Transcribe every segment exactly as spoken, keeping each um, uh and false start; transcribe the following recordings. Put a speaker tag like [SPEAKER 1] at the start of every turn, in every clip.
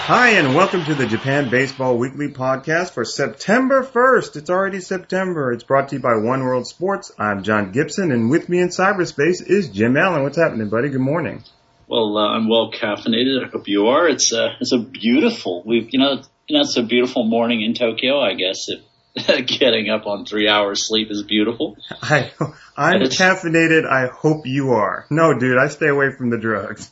[SPEAKER 1] Hi, and welcome to the Japan Baseball Weekly Podcast for September first. It's already September. It's brought to you by One World Sports. I'm John Gibson, and with me in cyberspace is Jim Allen. What's happening, buddy? Good morning.
[SPEAKER 2] Well, uh, I'm well caffeinated. I hope you are. It's uh, it's a beautiful, we've you know, you know, it's a beautiful morning in Tokyo. I guess if getting up on three hours sleep is beautiful.
[SPEAKER 1] I, I'm it's, caffeinated. I hope you are. No, dude, I stay away from the drugs.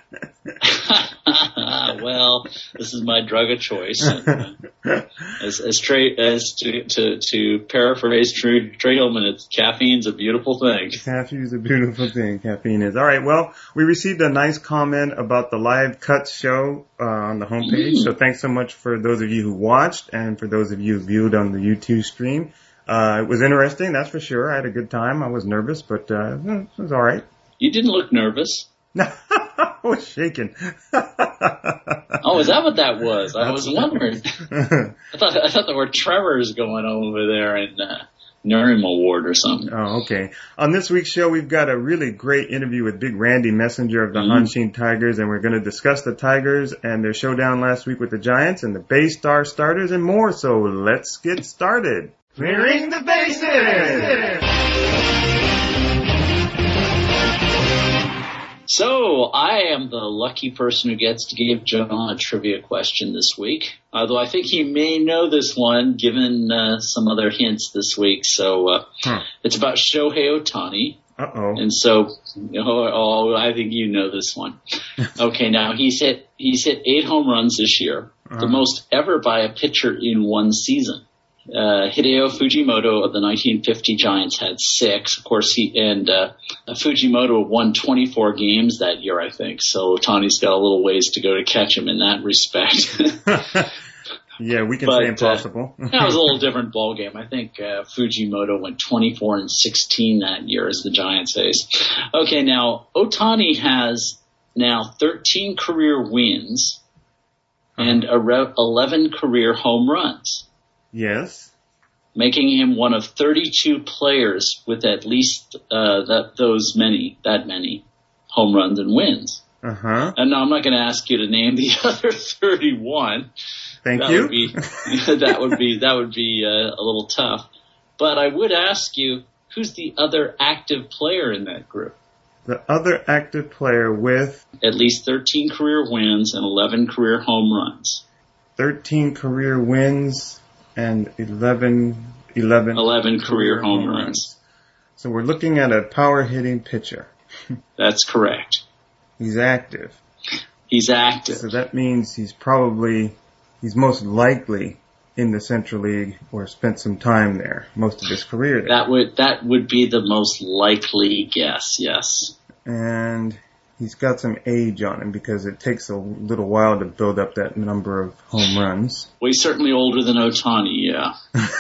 [SPEAKER 2] Well, this is my drug of choice. as as, tra- as to, to to paraphrase Trey Hillman, it's caffeine's a beautiful thing.
[SPEAKER 1] Caffeine's a beautiful thing. Caffeine is. All right. Well, we received a nice comment about the live cuts show uh, on the homepage. Mm. So thanks so much for those of you who watched and for those of you who viewed on the YouTube stream. Uh, it was interesting, that's for sure. I had a good time. I was nervous, but uh, it was all right.
[SPEAKER 2] You didn't look nervous.
[SPEAKER 1] I was shaking.
[SPEAKER 2] Oh, is that what that was? I was wondering. I thought I thought there were tremors going on over there in uh, Nuremberg Ward or something.
[SPEAKER 1] Oh, okay. On this week's show, we've got a really great interview with Big Randy Messenger of the mm-hmm. Hanshin Tigers, and we're going to discuss the Tigers and their showdown last week with the Giants and the Bay Star starters and more. So let's get started. Clearing the bases!
[SPEAKER 2] So, I am the lucky person who gets to give John a trivia question this week. Although I think he may know this one, given uh, some other hints this week. So, uh, huh. It's about Shohei Ohtani.
[SPEAKER 1] Uh-oh.
[SPEAKER 2] And so, oh, oh, I think you know this one. Okay, now he's hit he's hit eight home runs this year, uh-huh. the most ever by a pitcher in one season. Uh, Hideo Fujimoto of the nineteen fifty Giants had six. Of course, he and uh, Fujimoto won twenty-four games that year, I think. So Ohtani's got a little ways to go to catch him in that respect.
[SPEAKER 1] Yeah, we can
[SPEAKER 2] but,
[SPEAKER 1] say impossible.
[SPEAKER 2] Uh, that was a little different ball game. I think uh, Fujimoto went twenty-four and sixteen that year as the Giants ace. Okay, now Ohtani has now thirteen career wins and eleven career home runs.
[SPEAKER 1] Yes.
[SPEAKER 2] Making him one of thirty-two players with at least uh, that those many, that many home runs and wins.
[SPEAKER 1] Uh-huh.
[SPEAKER 2] And now I'm not going to ask you to name the other thirty-one.
[SPEAKER 1] Thank
[SPEAKER 2] that
[SPEAKER 1] you.
[SPEAKER 2] Would be, that would be that would be uh, a little tough. But I would ask you, who's the other active player in that group?
[SPEAKER 1] The other active player with
[SPEAKER 2] at least thirteen career wins and eleven career home runs.
[SPEAKER 1] thirteen career wins. And eleven, eleven,
[SPEAKER 2] eleven career home runs. runs.
[SPEAKER 1] So we're looking at a power hitting pitcher.
[SPEAKER 2] That's correct.
[SPEAKER 1] He's active.
[SPEAKER 2] He's active.
[SPEAKER 1] So that means he's probably, he's most likely in the Central League or spent some time there, most of his career there.
[SPEAKER 2] That would, that would be the most likely guess, yes.
[SPEAKER 1] And he's got some age on him because it takes a little while to build up that number of home runs.
[SPEAKER 2] Well, he's certainly older than Ohtani, yeah.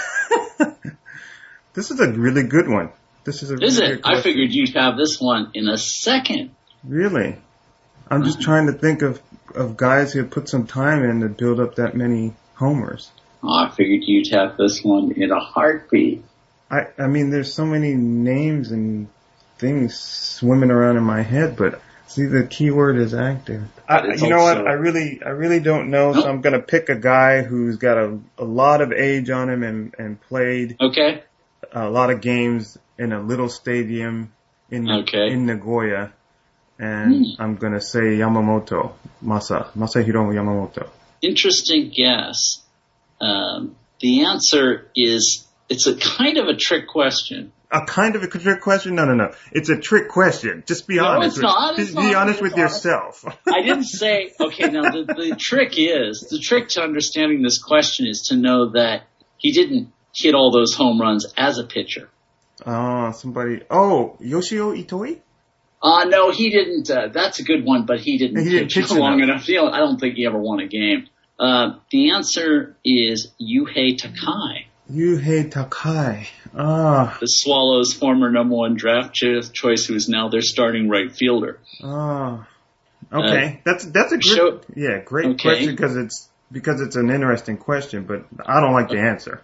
[SPEAKER 1] This is a really good one. This is a
[SPEAKER 2] Is
[SPEAKER 1] really
[SPEAKER 2] it?
[SPEAKER 1] good question.
[SPEAKER 2] I figured you'd have this one in a second.
[SPEAKER 1] Really? I'm just trying to think of, of guys who have put some time in to build up that many homers.
[SPEAKER 2] Oh, I figured you'd have this one in a heartbeat.
[SPEAKER 1] I, I mean, there's so many names and things swimming around in my head, but see, the key word is active. I, you know what? I really, I really don't know. So I'm gonna pick a guy who's got a, a lot of age on him and, and played
[SPEAKER 2] okay.
[SPEAKER 1] a lot of games in a little stadium in
[SPEAKER 2] okay.
[SPEAKER 1] in Nagoya, and hmm. I'm gonna say Yamamoto, Masa Masahiro Yamamoto.
[SPEAKER 2] Interesting guess. Um, the answer is it's a kind of a trick question.
[SPEAKER 1] A kind of a trick question? No, no, no. It's a trick question. Just be
[SPEAKER 2] no,
[SPEAKER 1] honest.
[SPEAKER 2] It's with, not.
[SPEAKER 1] Just
[SPEAKER 2] it's
[SPEAKER 1] be
[SPEAKER 2] not,
[SPEAKER 1] honest with honest. yourself.
[SPEAKER 2] I didn't say, okay, now the, the trick is, the trick to understanding this question is to know that he didn't hit all those home runs as a pitcher.
[SPEAKER 1] Oh, somebody, oh, Yoshio Itoi?
[SPEAKER 2] Uh, no, he didn't, uh, that's a good one, but he didn't,
[SPEAKER 1] he didn't
[SPEAKER 2] pitch,
[SPEAKER 1] pitch
[SPEAKER 2] long
[SPEAKER 1] enough.
[SPEAKER 2] enough. I don't think he ever won a game. Uh, the answer is Yuhei Takai.
[SPEAKER 1] Yuhei Takai. Ah.
[SPEAKER 2] The Swallows' former number one draft choice, who is now their starting right fielder.
[SPEAKER 1] Ah. Okay. Uh, that's, that's a great,
[SPEAKER 2] show,
[SPEAKER 1] yeah, great
[SPEAKER 2] okay.
[SPEAKER 1] question because it's, because it's an interesting question, but I don't like the answer.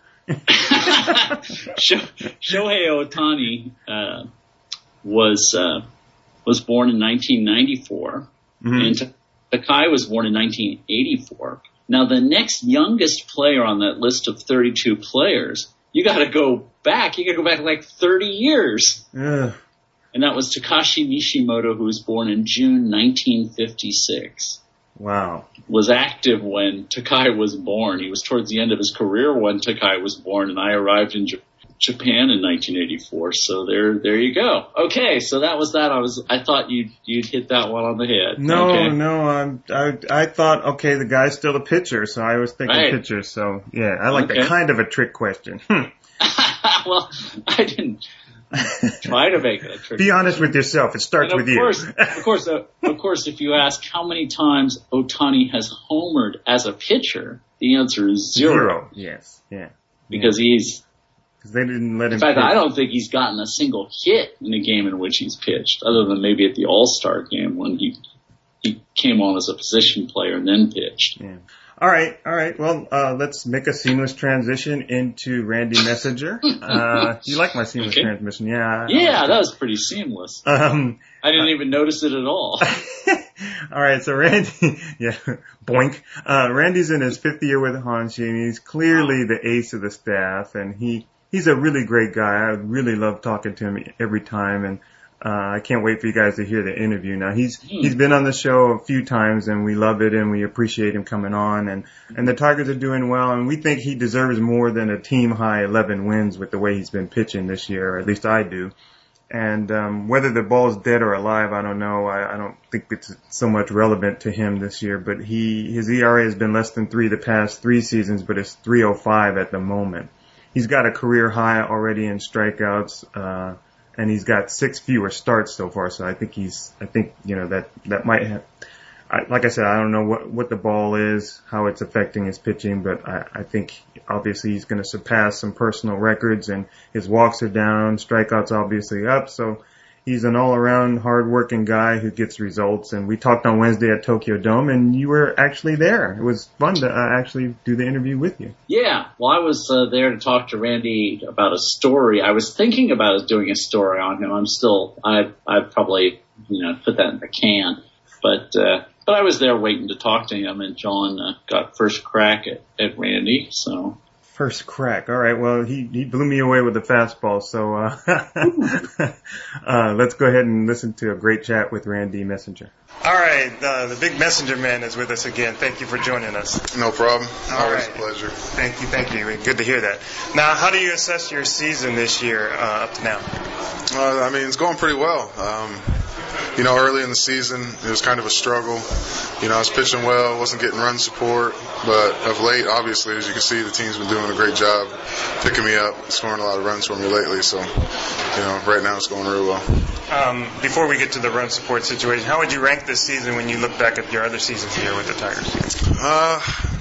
[SPEAKER 2] Shohei Ohtani, uh, was, uh, was born in nineteen ninety-four mm-hmm. in, Takai was born in nineteen eighty-four. Now, the next youngest player on that list of thirty-two players, you got to go back. You got to go back like thirty years.
[SPEAKER 1] Ugh.
[SPEAKER 2] And that was Takashi Mishimoto, who was born in June nineteen fifty-six.
[SPEAKER 1] Wow.
[SPEAKER 2] Was active when Takai was born. He was towards the end of his career when Takai was born, and I arrived in J- Japan in nineteen eighty-four. So there, there you go. Okay, so that was that. I was, I thought you'd you'd hit that one on the head.
[SPEAKER 1] No,
[SPEAKER 2] okay.
[SPEAKER 1] no, I'm, I I thought okay, the guy's still a pitcher, so I was thinking
[SPEAKER 2] Right.
[SPEAKER 1] pitcher. So yeah, I like
[SPEAKER 2] Okay.
[SPEAKER 1] that kind of a trick question. Hmm.
[SPEAKER 2] Well, I didn't try to make it a trick.
[SPEAKER 1] Be honest with yourself. It starts
[SPEAKER 2] And of
[SPEAKER 1] with
[SPEAKER 2] course,
[SPEAKER 1] you.
[SPEAKER 2] of course, uh, of course, if you ask how many times Ohtani has homered as a pitcher, the answer is zero.
[SPEAKER 1] Zero. Yes. Yeah.
[SPEAKER 2] Because he's,
[SPEAKER 1] Because they didn't let him.
[SPEAKER 2] in fact,
[SPEAKER 1] pitch.
[SPEAKER 2] I don't think he's gotten a single hit in a game in which he's pitched, other than maybe at the All-Star game when he he came on as a position player and then pitched.
[SPEAKER 1] Yeah. All right, all right. Well, uh, let's make a seamless transition into Randy Messenger. Uh, you like my seamless
[SPEAKER 2] Okay.
[SPEAKER 1] transmission? Yeah. I- I
[SPEAKER 2] Yeah,
[SPEAKER 1] like
[SPEAKER 2] that was pretty seamless.
[SPEAKER 1] it. Um,
[SPEAKER 2] I didn't even notice it at all.
[SPEAKER 1] all right, so Randy, yeah, boink. Uh, Randy's in his fifth year with Hanshi, and he's clearly the ace of the staff, and he, he's a really great guy. I really love talking to him every time, and uh, I can't wait for you guys to hear the interview. Now, he's,
[SPEAKER 2] Hmm.
[SPEAKER 1] he's been on the show a few times, and we love it, and we appreciate him coming on, and, and the Tigers are doing well, and we think he deserves more than a team-high eleven wins with the way he's been pitching this year, or at least I do. And um, whether the ball's dead or alive, I don't know. I, I don't think it's so much relevant to him this year. But he his E R A has been less than three the past three seasons, but it's three oh five at the moment. He's got a career high already in strikeouts, uh, and he's got six fewer starts so far. So I think he's I think you know that that might have. I, like I said, I don't know what, what the ball is, how it's affecting his pitching, but I, I think obviously he's going to surpass some personal records, and his walks are down, strikeouts obviously up, so he's an all-around hard-working guy who gets results. And we talked on Wednesday at Tokyo Dome, and you were actually there. It was fun to uh, actually do the interview with you.
[SPEAKER 2] Yeah, well, I was uh, there to talk to Randy about a story. I was thinking about doing a story on him. I'm still, I I probably you know put that in the can, but. uh But I was there waiting to talk to him, and John uh, got first crack at, at Randy. So
[SPEAKER 1] First crack. All right. Well, he, he blew me away with the fastball. So uh, uh, let's go ahead and listen to a great chat with Randy Messenger. All right. Uh, the big messenger man is with us again. Thank you for joining us.
[SPEAKER 3] No problem.
[SPEAKER 1] All
[SPEAKER 3] Always
[SPEAKER 1] right.
[SPEAKER 3] a pleasure.
[SPEAKER 1] Thank you. Thank you. Good to hear that. Now, how do you assess your season this year uh, up to now?
[SPEAKER 3] Uh, I mean, it's going pretty well. Um, you know, early in the season, it was kind of a struggle. You know, I was pitching well, wasn't getting run support, but of late, obviously, as you can see, the team's been doing a great job picking me up, scoring a lot of runs for me lately. So, you know, right now it's going real well.
[SPEAKER 1] Um, before we get to the run support situation, how would you rank this season when you look back at your other seasons here with the Tigers?
[SPEAKER 3] Uh,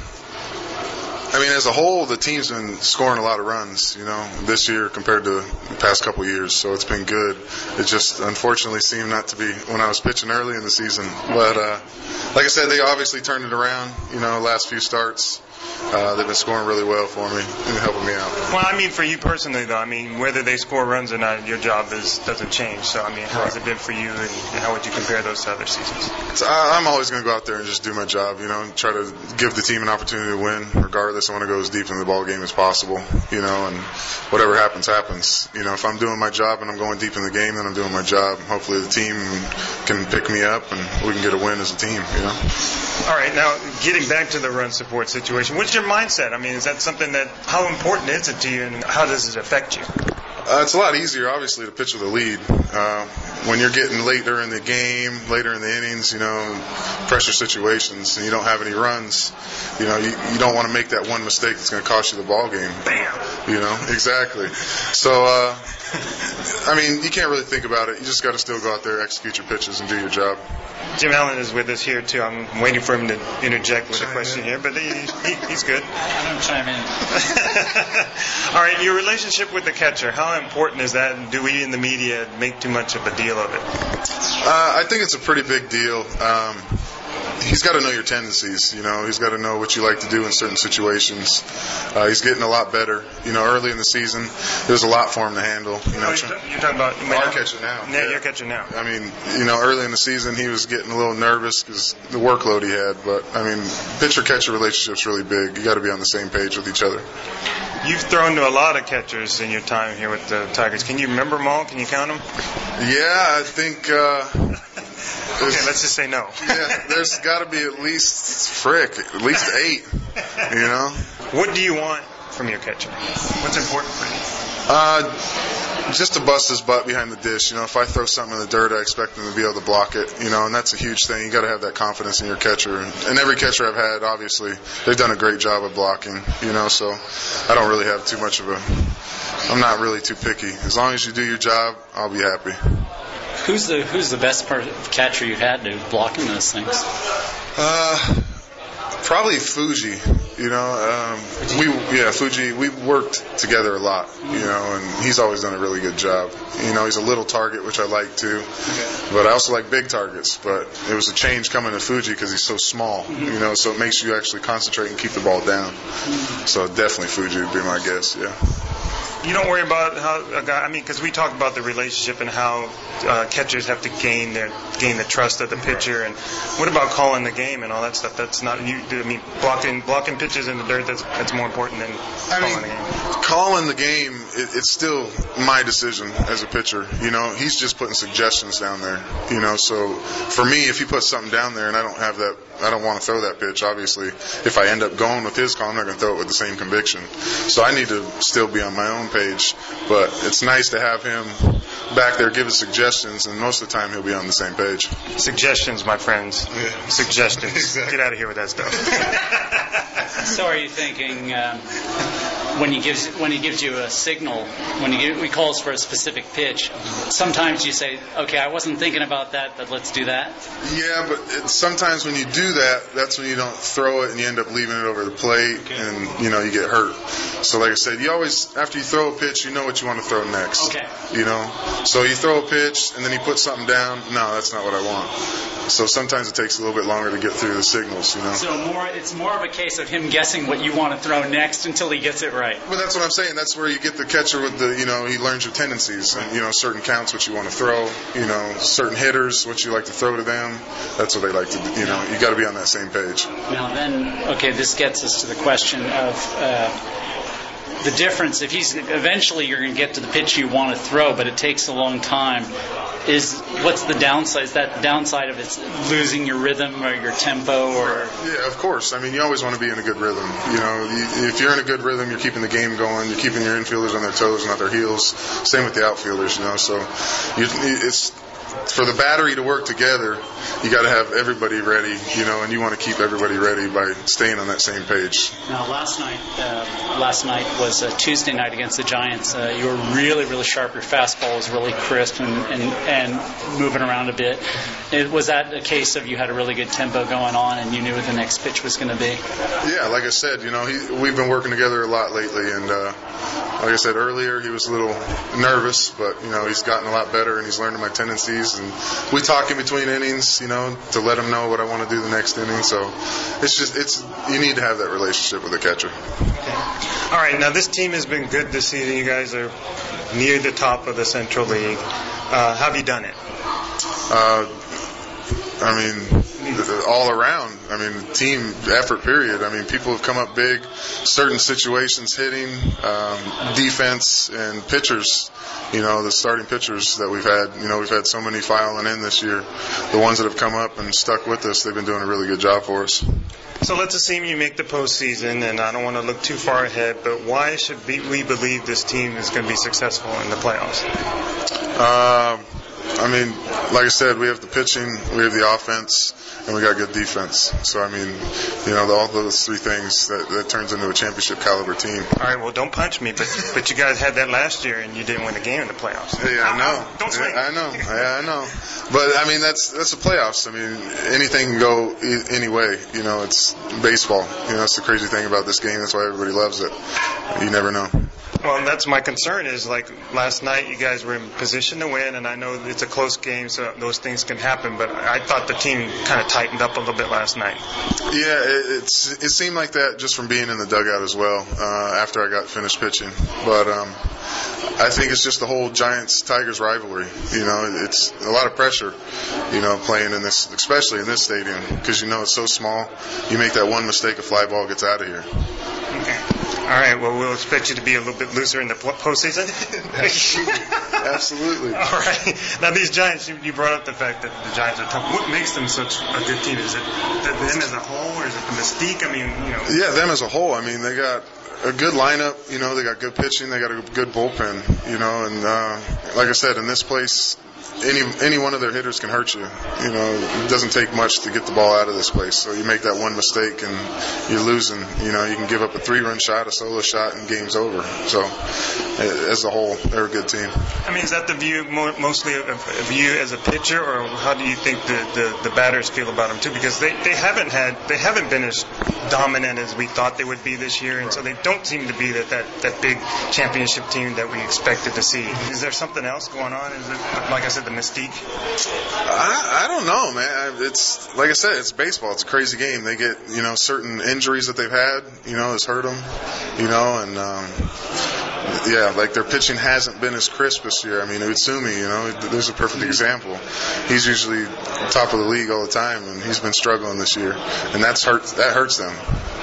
[SPEAKER 3] I mean, as a whole, the team's been scoring a lot of runs, you know, this year compared to the past couple of years. So it's been good. It just unfortunately seemed not to be when I was pitching early in the season. But uh, like I said, they obviously turned it around, you know, last few starts. Uh, they've been scoring really well for me and helping me out.
[SPEAKER 1] Well, I mean, for you personally, though, I mean, whether they score runs or not, your job is doesn't change. So, I mean, how has it been for you, and how would you compare those to other seasons?
[SPEAKER 3] So I, I'm always going to go out there and just do my job, you know, and try to give the team an opportunity to win. Regardless, I want to go as deep in the ball game as possible, you know, and whatever happens, happens. You know, if I'm doing my job and I'm going deep in the game, then I'm doing my job. Hopefully the team can pick me up and we can get a win as a team, you know.
[SPEAKER 1] All right, now, getting back to the run support situation, what's your mindset? I mean, is that something that, how important is it to you, and how does it affect you?
[SPEAKER 3] Uh, it's a lot easier, obviously, to pitch with a lead. Uh, when you're getting later in the game, later in the innings, you know, pressure situations, and you don't have any runs, you know, you, you don't want to make that one mistake that's going to cost you the ball game.
[SPEAKER 1] Bam!
[SPEAKER 3] You know, exactly. So, uh, I mean, you can't really think about it. You just got to still go out there, execute your pitches, and do your job.
[SPEAKER 1] Jim Allen is with us here, too. I'm waiting for him to interject with a question here, but he, he, he's good.
[SPEAKER 2] I'm going to chime in.
[SPEAKER 1] All right, your relationship with the catcher, how important is that, and do we in the media make too much of a deal of it?
[SPEAKER 3] Uh, I think it's a pretty big deal. Um, he's got to know your tendencies. You know, he's got to know what you like to do in certain situations. Uh, he's getting a lot better. You know, early in the season, it was a lot for him to handle. You know,
[SPEAKER 1] oh, you're, t- you're talking about
[SPEAKER 3] now? I'm catching now.
[SPEAKER 1] Yeah, you're catching now.
[SPEAKER 3] I mean, you know, early in the season, he was getting a little nervous because the workload he had. But I mean, pitcher-catcher relationship's really big. You got to be on the same page with each other.
[SPEAKER 1] You've thrown to a lot of catchers in your time here with the Tigers. Can you remember them all? Can you count them?
[SPEAKER 3] Yeah, I think. Uh,
[SPEAKER 1] okay, let's just say no.
[SPEAKER 3] Yeah, there's got to be at least frick, at least eight. You know.
[SPEAKER 1] What do you want from your catcher? What's important for you?
[SPEAKER 3] Uh, just to bust his butt behind the dish. You know, if I throw something in the dirt, I expect him to be able to block it. You know, and that's a huge thing. You got to have that confidence in your catcher. And every catcher I've had, obviously, they've done a great job of blocking. You know, so I don't really have too much of a. I'm not really too picky. As long as you do your job, I'll be happy.
[SPEAKER 4] Who's the Who's the best part of catcher you've had to blocking those things?
[SPEAKER 3] Uh, probably Fuji. You know, um, we yeah Fuji. We worked together a lot. You know, and he's always done a really good job. You know, he's a little target, which I like too. Okay. But I also like big targets. But it was a change coming to Fuji because he's so small. Mm-hmm. You know, so it makes you actually concentrate and keep the ball down. Mm-hmm. So definitely Fuji would be my guess. Yeah.
[SPEAKER 1] You don't worry about how a guy. I mean, because we talked about the relationship and how uh, catchers have to gain their gain the trust of the pitcher. And what about calling the game and all that stuff? That's not you. I mean, blocking blocking pitches in the dirt. That's that's more important than
[SPEAKER 3] I
[SPEAKER 1] calling
[SPEAKER 3] mean,
[SPEAKER 1] the game.
[SPEAKER 3] Calling the game, it, it's still my decision as a pitcher. You know, he's just putting suggestions down there. You know, so for me, if he puts something down there and I don't have that, I don't want to throw that pitch. Obviously, if I end up going with his call, I'm not going to throw it with the same conviction. So I need to still be on my own page. But it's nice to have him back there give us suggestions, and most of the time he'll be on the same page.
[SPEAKER 1] Suggestions, my friends. Yeah. Suggestions. Exactly. Get out of here with that stuff.
[SPEAKER 4] So are you thinking um, when he gives when he gives you a signal, when he, give, he calls for a specific pitch, sometimes you say, okay, I wasn't thinking about that, but let's do that?
[SPEAKER 3] Yeah, but it, sometimes when you do that, that's when you don't throw it and you end up leaving it over the plate, okay. And, you know, you get hurt. So like I said, you always, after you throw a pitch, you know what you want to throw next.
[SPEAKER 4] Okay.
[SPEAKER 3] You know? So you throw a pitch and then you put something down, no, that's not what I want. So sometimes it takes a little bit longer to get through the signals, you know?
[SPEAKER 4] So more, it's more of a case of him guessing what you want to throw next until he gets it right.
[SPEAKER 3] Well, that's what I'm saying. That's where you get the catcher with the, you know, he learns your tendencies and, you know, certain counts, what you want to throw, you know, certain hitters, what you like to throw to them. That's what they like to, you know, you got to be on that same page.
[SPEAKER 4] Now then, okay, this gets us to the question of, uh, the difference, if he's eventually you're going to get to the pitch you want to throw, but it takes a long time, is what's the downside? Is that the downside of it's losing your rhythm or your tempo? Or
[SPEAKER 3] yeah, of course. I mean, you always want to be in a good rhythm. You know, you, if you're in a good rhythm, you're keeping the game going. You're keeping your infielders on their toes, not their heels. Same with the outfielders. You know, so you, it's. For the battery to work together, you got to have everybody ready, you know, and you want to keep everybody ready by staying on that same page.
[SPEAKER 4] Now, last night, uh, last night was a Tuesday night against the Giants. Uh, you were really, really sharp. Your fastball was really crisp and, and, and moving around a bit. It, was that a case of you had a really good tempo going on and you knew what the next pitch was going to be?
[SPEAKER 3] Yeah, like I said, you know, he, we've been working together a lot lately, and uh, like I said earlier, he was a little nervous, but you know, he's gotten a lot better and he's learning my tendencies. And we talk in between innings, you know, to let him know what I want to do the next inning. So it's just, it's you need to have that relationship with the catcher.
[SPEAKER 1] Okay. All right, now this team has been good this season. You guys are near the top of the Central League. Uh, how have you done it?
[SPEAKER 3] Uh, I mean, all around. I mean, team effort, period. I mean, people have come up big, certain situations hitting, um, defense, and pitchers. You know, the starting pitchers that we've had, you know, we've had so many filing in this year. The ones that have come up and stuck with us, they've been doing a really good job for us.
[SPEAKER 1] So let's assume you make the postseason, and I don't want to look too far ahead, but why should we believe this team is going to be successful in the playoffs?
[SPEAKER 3] Uh, I mean, like I said, we have the pitching, we have the offense, and we got good defense. So, I mean, you know, all those three things, that, that turns into a championship caliber team.
[SPEAKER 1] All right, well, don't punch me, but but you guys had that last year, and you didn't win a game in the playoffs.
[SPEAKER 3] Yeah, I know.
[SPEAKER 1] Don't swing.
[SPEAKER 3] Yeah, I know. Yeah, I know. But, I mean, that's that's the playoffs. I mean, anything can go e- any way. You know, it's baseball. You know, that's the crazy thing about this game. That's why everybody loves it. You never know.
[SPEAKER 1] Well, and that's my concern is, like, last night you guys were in position to win, and I know it's a close game, so those things can happen, but I thought the team kind of tightened up a little bit last night.
[SPEAKER 3] Yeah, it, it's, it seemed like that just from being in the dugout as well uh, after I got finished pitching. But um, I think it's just the whole Giants-Tigers rivalry. You know, it's a lot of pressure, you know, playing in this, especially in this stadium, because, you know, it's so small. You make that one mistake, a fly ball gets out of here.
[SPEAKER 1] Okay. All right, well, we'll expect you to be a little bit looser in the postseason.
[SPEAKER 3] Absolutely.
[SPEAKER 1] All right. Now, these Giants, you, you brought up the fact that the Giants are tough. What makes them such a good team? Is it them as a whole, or is it the mystique? I mean, you know.
[SPEAKER 3] Yeah, them as a whole. I mean, they got a good lineup. You know, they got good pitching. They got a good bullpen. You know, and uh, like I said, in this place, any any one of their hitters can hurt you. You know, it doesn't take much to get the ball out of this place. So you make that one mistake and you're losing. You know, you can give up a three-run shot, a solo shot, and game's over. So as a whole, they're a good team.
[SPEAKER 1] I mean, is that the view mostly of, of you as a pitcher, or how do you think the, the, the batters feel about them too? Because they, they haven't had they haven't been as dominant as we thought they would be this year, and so they don't seem to be that, that, that big championship team that we expected to see. Is there something else going on? Is it, like I said, the mystique?
[SPEAKER 3] I, I don't know, man. It's like I said, it's baseball. It's a crazy game. They get, you know, certain injuries that they've had, you know, has hurt them, you know, and um, yeah, like their pitching hasn't been as crisp this year. I mean, Utsumi, you know, there's a perfect example. He's usually top of the league all the time, and he's been struggling this year, and that's hurt. That hurts them.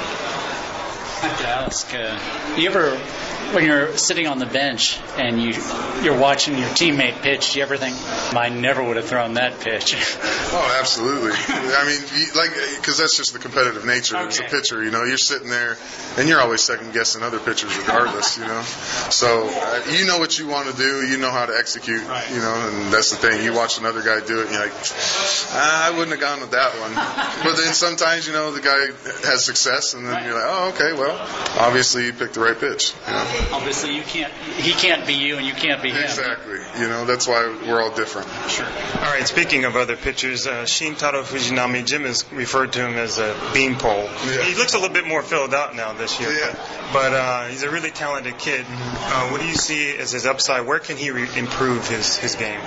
[SPEAKER 4] I have to ask, uh, you ever, when you're sitting on the bench and you, you're watching your teammate pitch, do you ever think, I never would have thrown that pitch?
[SPEAKER 3] Oh, absolutely. I mean, you, like, because that's just the competitive nature okay. as a pitcher. You know, you're sitting there and you're always second guessing other pitchers regardless, you know. So uh, you know what you want to do, you know how to execute,
[SPEAKER 4] right.
[SPEAKER 3] you know, and that's the thing. You watch another guy do it and you're like, ah, I wouldn't have gone with that one. But then sometimes, you know, the guy has success and then right. you're like, oh, okay, well, obviously you picked the right pitch. You know?
[SPEAKER 4] Obviously you can't, he can't be you and you can't be him.
[SPEAKER 3] Exactly. You know, that's why we're all different.
[SPEAKER 4] Sure.
[SPEAKER 1] All right, speaking of other pitchers, uh, Shintaro Fujinami, Jim has referred to him as a beanpole. Yeah. He looks a little bit more filled out now this year.
[SPEAKER 3] Yeah.
[SPEAKER 1] But uh, he's a really talented kid. Uh, what do you see as his upside? Where can he re- improve his, his game?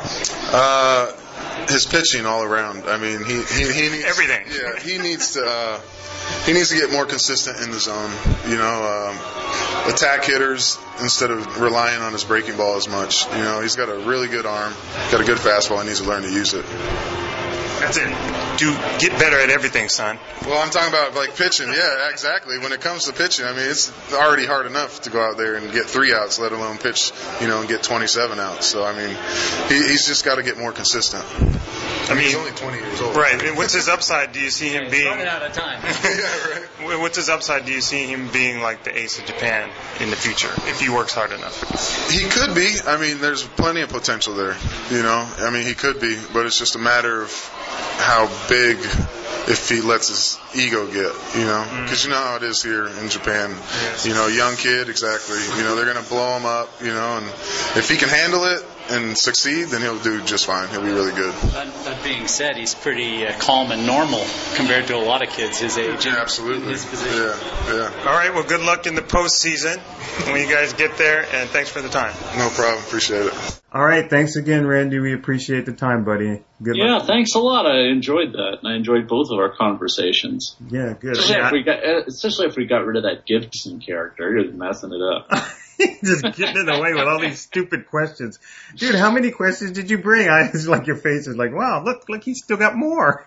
[SPEAKER 3] Uh, his pitching all around. I mean, he, he, he needs...
[SPEAKER 1] Everything.
[SPEAKER 3] Yeah, he needs to... Uh, He needs to get more consistent in the zone, you know, um, attack hitters instead of relying on his breaking ball as much. You know, he's got a really good arm, got a good fastball, he needs to learn to use it.
[SPEAKER 1] That's it. Do get better at everything, son.
[SPEAKER 3] Well, I'm talking about like pitching. Yeah, exactly. When it comes to pitching, I mean, it's already hard enough to go out there and get three outs, let alone pitch, you know, and get twenty-seven outs. So, I mean, he, he's just got to get more consistent. I mean, he's only twenty years old.
[SPEAKER 1] Right. And what's his upside? Do you see him
[SPEAKER 4] yeah,
[SPEAKER 1] being...
[SPEAKER 4] running out of time.
[SPEAKER 3] Yeah, right.
[SPEAKER 1] What's his upside? Do you see him being like the ace of Japan in the future if he works hard enough?
[SPEAKER 3] He could be. I mean, there's plenty of potential there, you know. I mean, he could be, but it's just a matter of how big if he lets his ego get, you know, because mm. you know how it is here in Japan.
[SPEAKER 1] Yes.
[SPEAKER 3] You know, young kid, exactly. You know, they're going to blow him up, you know, and if he can handle it and succeed, then he'll do just fine. He'll be really good.
[SPEAKER 4] That, that being said, he's pretty uh, calm and normal compared to a lot of kids his age.
[SPEAKER 3] Yeah, absolutely.
[SPEAKER 4] His position.
[SPEAKER 3] Yeah, yeah.
[SPEAKER 1] All right, well, good luck in the postseason when you guys get there, and thanks for the time.
[SPEAKER 3] No problem. Appreciate it.
[SPEAKER 1] All right, thanks again, Randy. We appreciate the time, buddy. Good
[SPEAKER 2] yeah,
[SPEAKER 1] luck.
[SPEAKER 2] Thanks a lot. I enjoyed that, and I enjoyed both of our conversations.
[SPEAKER 1] Yeah, good.
[SPEAKER 2] Especially,
[SPEAKER 1] yeah.
[SPEAKER 2] if, we got, especially if we got rid of that Gibson character. He was messing it up.
[SPEAKER 1] Just getting in the way with all these stupid questions. Dude, how many questions did you bring? I was like, your face is like, wow, look, look, he's still got more.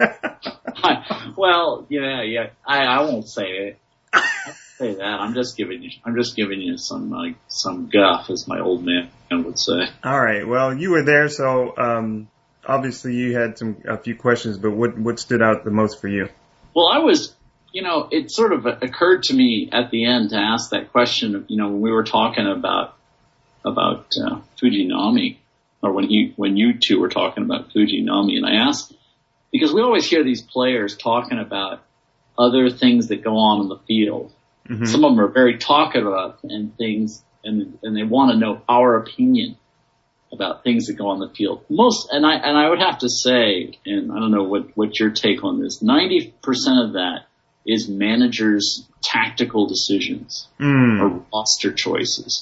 [SPEAKER 2] Well, yeah, yeah. I, I won't say it. I won't say that. I'm just giving you, I'm just giving you some, like, some guff, as my old man would say.
[SPEAKER 1] All right. Well, you were there, so, um, obviously you had some, a few questions, but what, what stood out the most for you?
[SPEAKER 2] Well, I was, you know, it sort of occurred to me at the end to ask that question, you know, when we were talking about, about, uh, Fujinami, or when he, when you two were talking about Fujinami, and I asked, because we always hear these players talking about other things that go on in the field. Mm-hmm. Some of them are very talkative about and things, and, and they want to know our opinion about things that go on the field. Most, and I, and I would have to say, and I don't know what, what your take on this, ninety percent of that is managers' tactical decisions mm. or roster choices.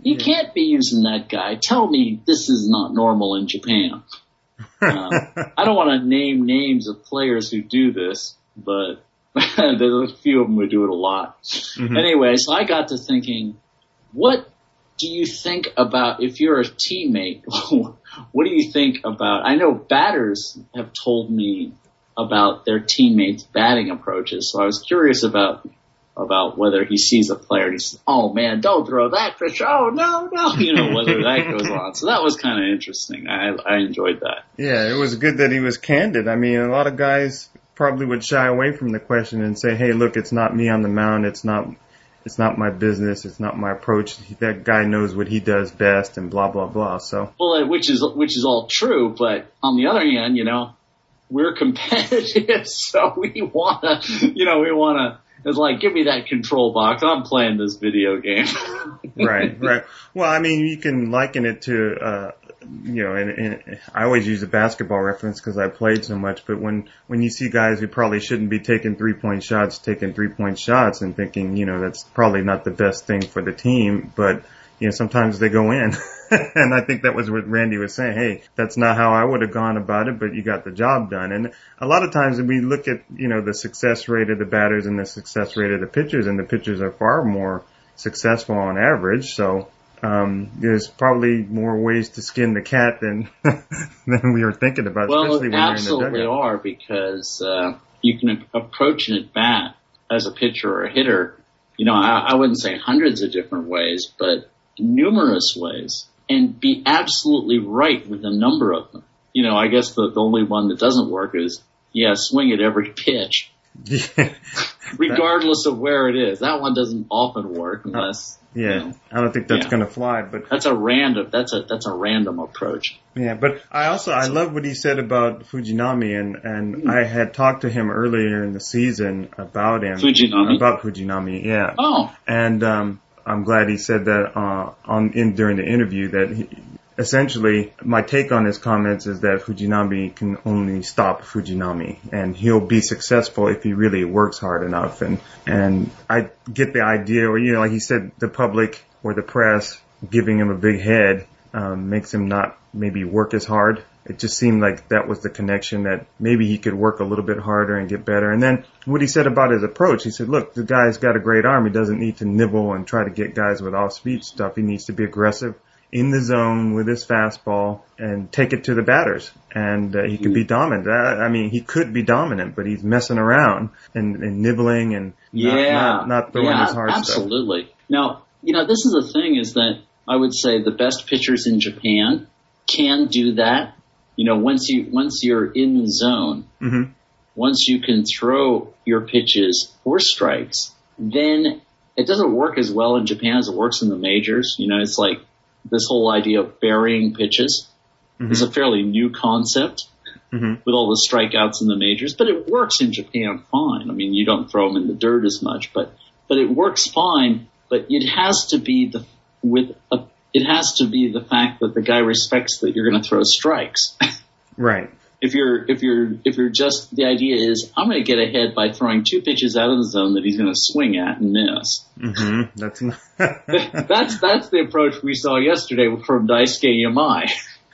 [SPEAKER 2] You yeah. can't be using that guy. Tell me this is not normal in Japan. Uh, I don't want to name names of players who do this, but there's a few of them who do it a lot. Mm-hmm. Anyway, so I got to thinking, what do you think about, if you're a teammate, what do you think about, I know batters have told me about their teammates' batting approaches, so I was curious about about whether he sees a player and he says, oh man, don't throw that pitch, oh no, no, you know, whether that goes on. So that was kind of interesting. I, I enjoyed that.
[SPEAKER 1] Yeah, it was good that he was candid. I mean, a lot of guys probably would shy away from the question and say, hey, look, it's not me on the mound, it's not, it's not my business, it's not my approach, that guy knows what he does best and blah, blah, blah, so.
[SPEAKER 2] Well, which is, which is all true, but on the other hand, you know, we're competitive, so we wanna, you know, we wanna, it's like, give me that control box. I'm playing this video game.
[SPEAKER 1] Right, right. Well, I mean, you can liken it to, uh, you know, and, and I always use a basketball reference because I played so much, but when, when you see guys who probably shouldn't be taking three-point shots, taking three-point shots and thinking, you know, that's probably not the best thing for the team, but, you know, sometimes they go in. And I think that was what Randy was saying. Hey, that's not how I would have gone about it, but you got the job done. And a lot of times we look at, you know, the success rate of the batters and the success rate of the pitchers, and the pitchers are far more successful on average. So, um, there's probably more ways to skin the cat than, than we were thinking about,
[SPEAKER 2] well,
[SPEAKER 1] especially when
[SPEAKER 2] absolutely
[SPEAKER 1] you're in the dugout.
[SPEAKER 2] are, because, uh, you can approach an at bat as a pitcher or a hitter, you know, I, I wouldn't say hundreds of different ways, but numerous ways. And be absolutely right with a number of them. You know, I guess the, the only one that doesn't work is, yeah, swing at every pitch.
[SPEAKER 1] Yeah.
[SPEAKER 2] Regardless of where it is. That one doesn't often work unless,
[SPEAKER 1] yeah,
[SPEAKER 2] you know,
[SPEAKER 1] I don't think that's
[SPEAKER 2] yeah.
[SPEAKER 1] going to fly, but
[SPEAKER 2] that's a random, that's a, that's a random approach.
[SPEAKER 1] Yeah, but I also, I love what he said about Fujinami, and, and mm. I had talked to him earlier in the season about him.
[SPEAKER 2] Fujinami?
[SPEAKER 1] About Fujinami, yeah.
[SPEAKER 2] Oh.
[SPEAKER 1] And, um, I'm glad he said that, uh, on, in, during the interview that he, essentially my take on his comments is that Fujinami can only stop Fujinami, and he'll be successful if he really works hard enough. And, and I get the idea, or, you know, like he said, the public or the press giving him a big head, um, makes him not maybe work as hard. It just seemed like that was the connection, that maybe he could work a little bit harder and get better. And then what he said about his approach, he said, look, the guy's got a great arm. He doesn't need to nibble and try to get guys with off-speed stuff. He needs to be aggressive in the zone with his fastball and take it to the batters. And uh, he could be dominant. I, I mean, he could be dominant, but he's messing around and, and nibbling and not,
[SPEAKER 2] yeah.
[SPEAKER 1] not, not throwing
[SPEAKER 2] yeah,
[SPEAKER 1] his hard
[SPEAKER 2] absolutely.
[SPEAKER 1] stuff.
[SPEAKER 2] Now, you know, this is the thing, is that I would say the best pitchers in Japan can do that. You know, once you, once you're in the zone,
[SPEAKER 1] mm-hmm.
[SPEAKER 2] once you can throw your pitches for strikes, then it doesn't work as well in Japan as it works in the majors. You know, it's like this whole idea of burying pitches mm-hmm. is a fairly new concept mm-hmm. with all the strikeouts in the majors, but it works in Japan fine. I mean, you don't throw them in the dirt as much, but, but it works fine, but it has to be the, with a, it has to be the fact that the guy respects that you're going to throw strikes.
[SPEAKER 1] Right.
[SPEAKER 2] If you're, if you're, if you're just, the idea is, I'm going to get ahead by throwing two pitches out of the zone that he's going to swing at and miss.
[SPEAKER 1] Mm-hmm. That's, not
[SPEAKER 2] that's, that's the approach we saw yesterday from Daisuke Yamai.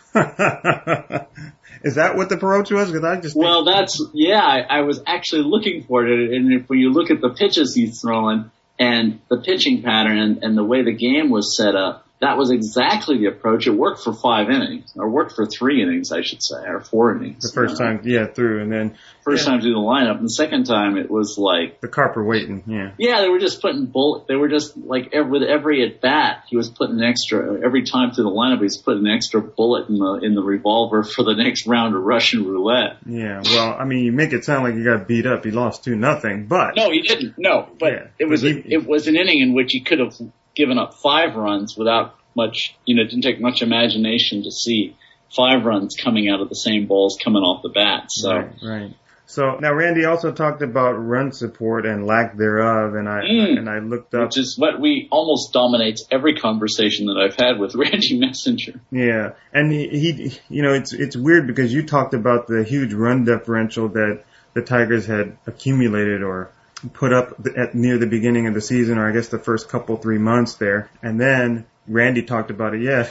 [SPEAKER 1] Is that what the approach was? Cause I just
[SPEAKER 2] well, that's, yeah, I, I was actually looking for it. And if when you look at the pitches he's throwing and the pitching pattern and, and the way the game was set up, that was exactly the approach. It worked for five innings, or worked for three innings, I should say, or four innings.
[SPEAKER 1] The first you know? time, yeah, through, and then
[SPEAKER 2] first
[SPEAKER 1] yeah.
[SPEAKER 2] time through the lineup, and the second time it was like
[SPEAKER 1] the Carper waiting, yeah,
[SPEAKER 2] yeah. They were just putting bullet. They were just like every, with every at bat, he was putting an extra. Every time through the lineup, he was putting an extra bullet in the in the revolver for the next round of Russian roulette.
[SPEAKER 1] Yeah, well, I mean, you make it sound like he got beat up. He lost two nothing, but
[SPEAKER 2] no, he didn't. No, but yeah, it was a, it was an inning in which he could have given up five runs without much, you know, it didn't take much imagination to see five runs coming out of the same balls coming off the bat. So,
[SPEAKER 1] right, right. So now Randy also talked about run support and lack thereof, and I mm, and I looked up,
[SPEAKER 2] which is what we almost dominates every conversation that I've had with Randy Messenger.
[SPEAKER 1] Yeah, and he, he, you know, it's it's weird because you talked about the huge run differential that the Tigers had accumulated or put up at near the beginning of the season, or I guess the first couple three months there, and then Randy talked about it. Yeah,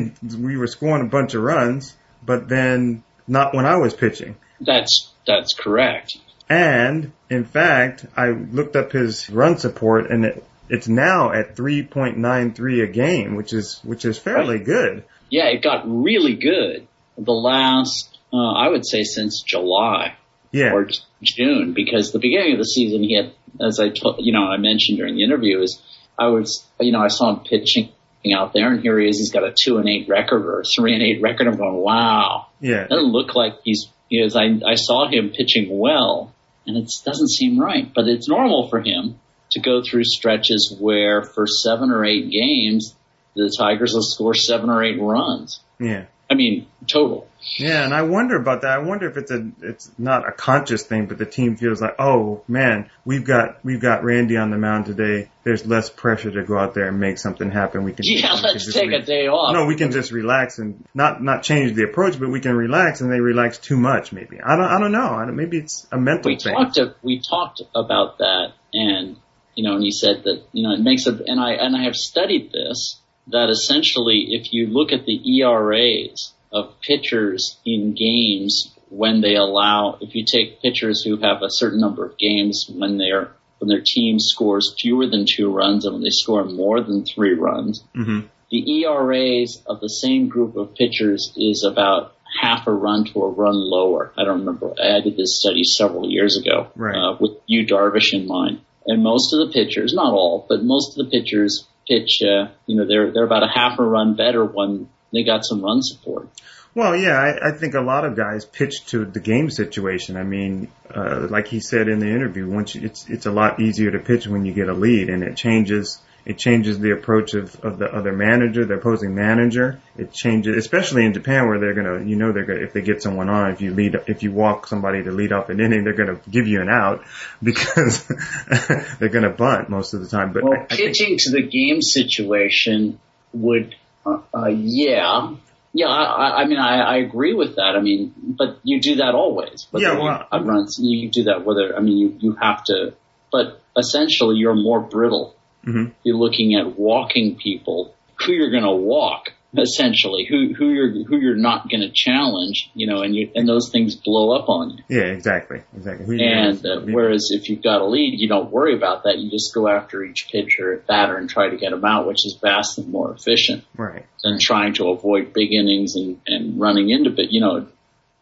[SPEAKER 1] we were scoring a bunch of runs, but then not when I was pitching.
[SPEAKER 2] That's that's correct.
[SPEAKER 1] And in fact, I looked up his run support, and it, it's now at three point nine three a game, which is which is fairly
[SPEAKER 2] right.
[SPEAKER 1] good.
[SPEAKER 2] Yeah, it got really good the last, uh, I would say, since July
[SPEAKER 1] yeah.
[SPEAKER 2] or June, because the beginning of the season he had, as I told, you know, I mentioned during the interview, is I was, you know, I saw him pitching out there, and here he is. He's got a two and eight record or a three and eight record. I'm going, wow.
[SPEAKER 1] Yeah.
[SPEAKER 2] Doesn't look like he's. You know, I I saw him pitching well, and it doesn't seem right. But it's normal for him to go through stretches where for seven or eight games the Tigers will score seven or eight runs.
[SPEAKER 1] Yeah.
[SPEAKER 2] I mean, total.
[SPEAKER 1] Yeah, and I wonder about that. I wonder if it's a, it's not a conscious thing, but the team feels like, oh man, we've got, we've got Randy on the mound today. There's less pressure to go out there and make something happen. We can,
[SPEAKER 2] yeah,
[SPEAKER 1] we
[SPEAKER 2] let's
[SPEAKER 1] can
[SPEAKER 2] take
[SPEAKER 1] re-
[SPEAKER 2] a day off.
[SPEAKER 1] No, we can just relax and not, not change the approach, but we can relax, and they relax too much maybe. I don't, I don't know. I don't, maybe it's a mental
[SPEAKER 2] we
[SPEAKER 1] thing.
[SPEAKER 2] Talked to, we talked about that, and, you know, and he said that, you know, it makes a, and I, and I have studied this, that essentially if you look at the E R As of pitchers in games when they allow, if you take pitchers who have a certain number of games when they're, when their team scores fewer than two runs and when they score more than three runs,
[SPEAKER 1] mm-hmm.
[SPEAKER 2] the E R As of the same group of pitchers is about half a run to a run lower. I don't remember. I did this study several years ago,
[SPEAKER 1] right.
[SPEAKER 2] uh, with Yu Darvish in mind. And most of the pitchers, not all, but most of the pitchers pitch, uh, you know, they're, they're about a half a run better when they got some run support.
[SPEAKER 1] Well, yeah, I, I think a lot of guys pitch to the game situation. I mean, uh, like he said in the interview, once you, it's it's a lot easier to pitch when you get a lead, and it changes it changes the approach of, of the other manager, the opposing manager. It changes, especially in Japan, where they're gonna, you know, they're gonna, if they get someone on, if you lead, if you walk somebody to lead off an inning, they're gonna give you an out because they're gonna bunt most of the time. But
[SPEAKER 2] well,
[SPEAKER 1] I, I
[SPEAKER 2] pitching
[SPEAKER 1] think,
[SPEAKER 2] to the game situation would, uh, uh, yeah. Yeah, I, I mean, I, I agree with that. I mean, but you do that always. Whether
[SPEAKER 1] yeah, well,
[SPEAKER 2] you runs, you do that whether, I mean, you, you have to, but essentially you're more brittle.
[SPEAKER 1] Mm-hmm.
[SPEAKER 2] You're looking at walking people, who you're going to walk, essentially, who, who you're, who you're not going to challenge, you know, and you, and those things blow up on you.
[SPEAKER 1] Yeah, exactly, exactly. Who
[SPEAKER 2] and, uh, whereas if you've got a lead, you don't worry about that. You just go after each pitcher, batter, and try to get them out, which is vastly more efficient.
[SPEAKER 1] Right.
[SPEAKER 2] Than trying to avoid big innings and, and running into it, you know,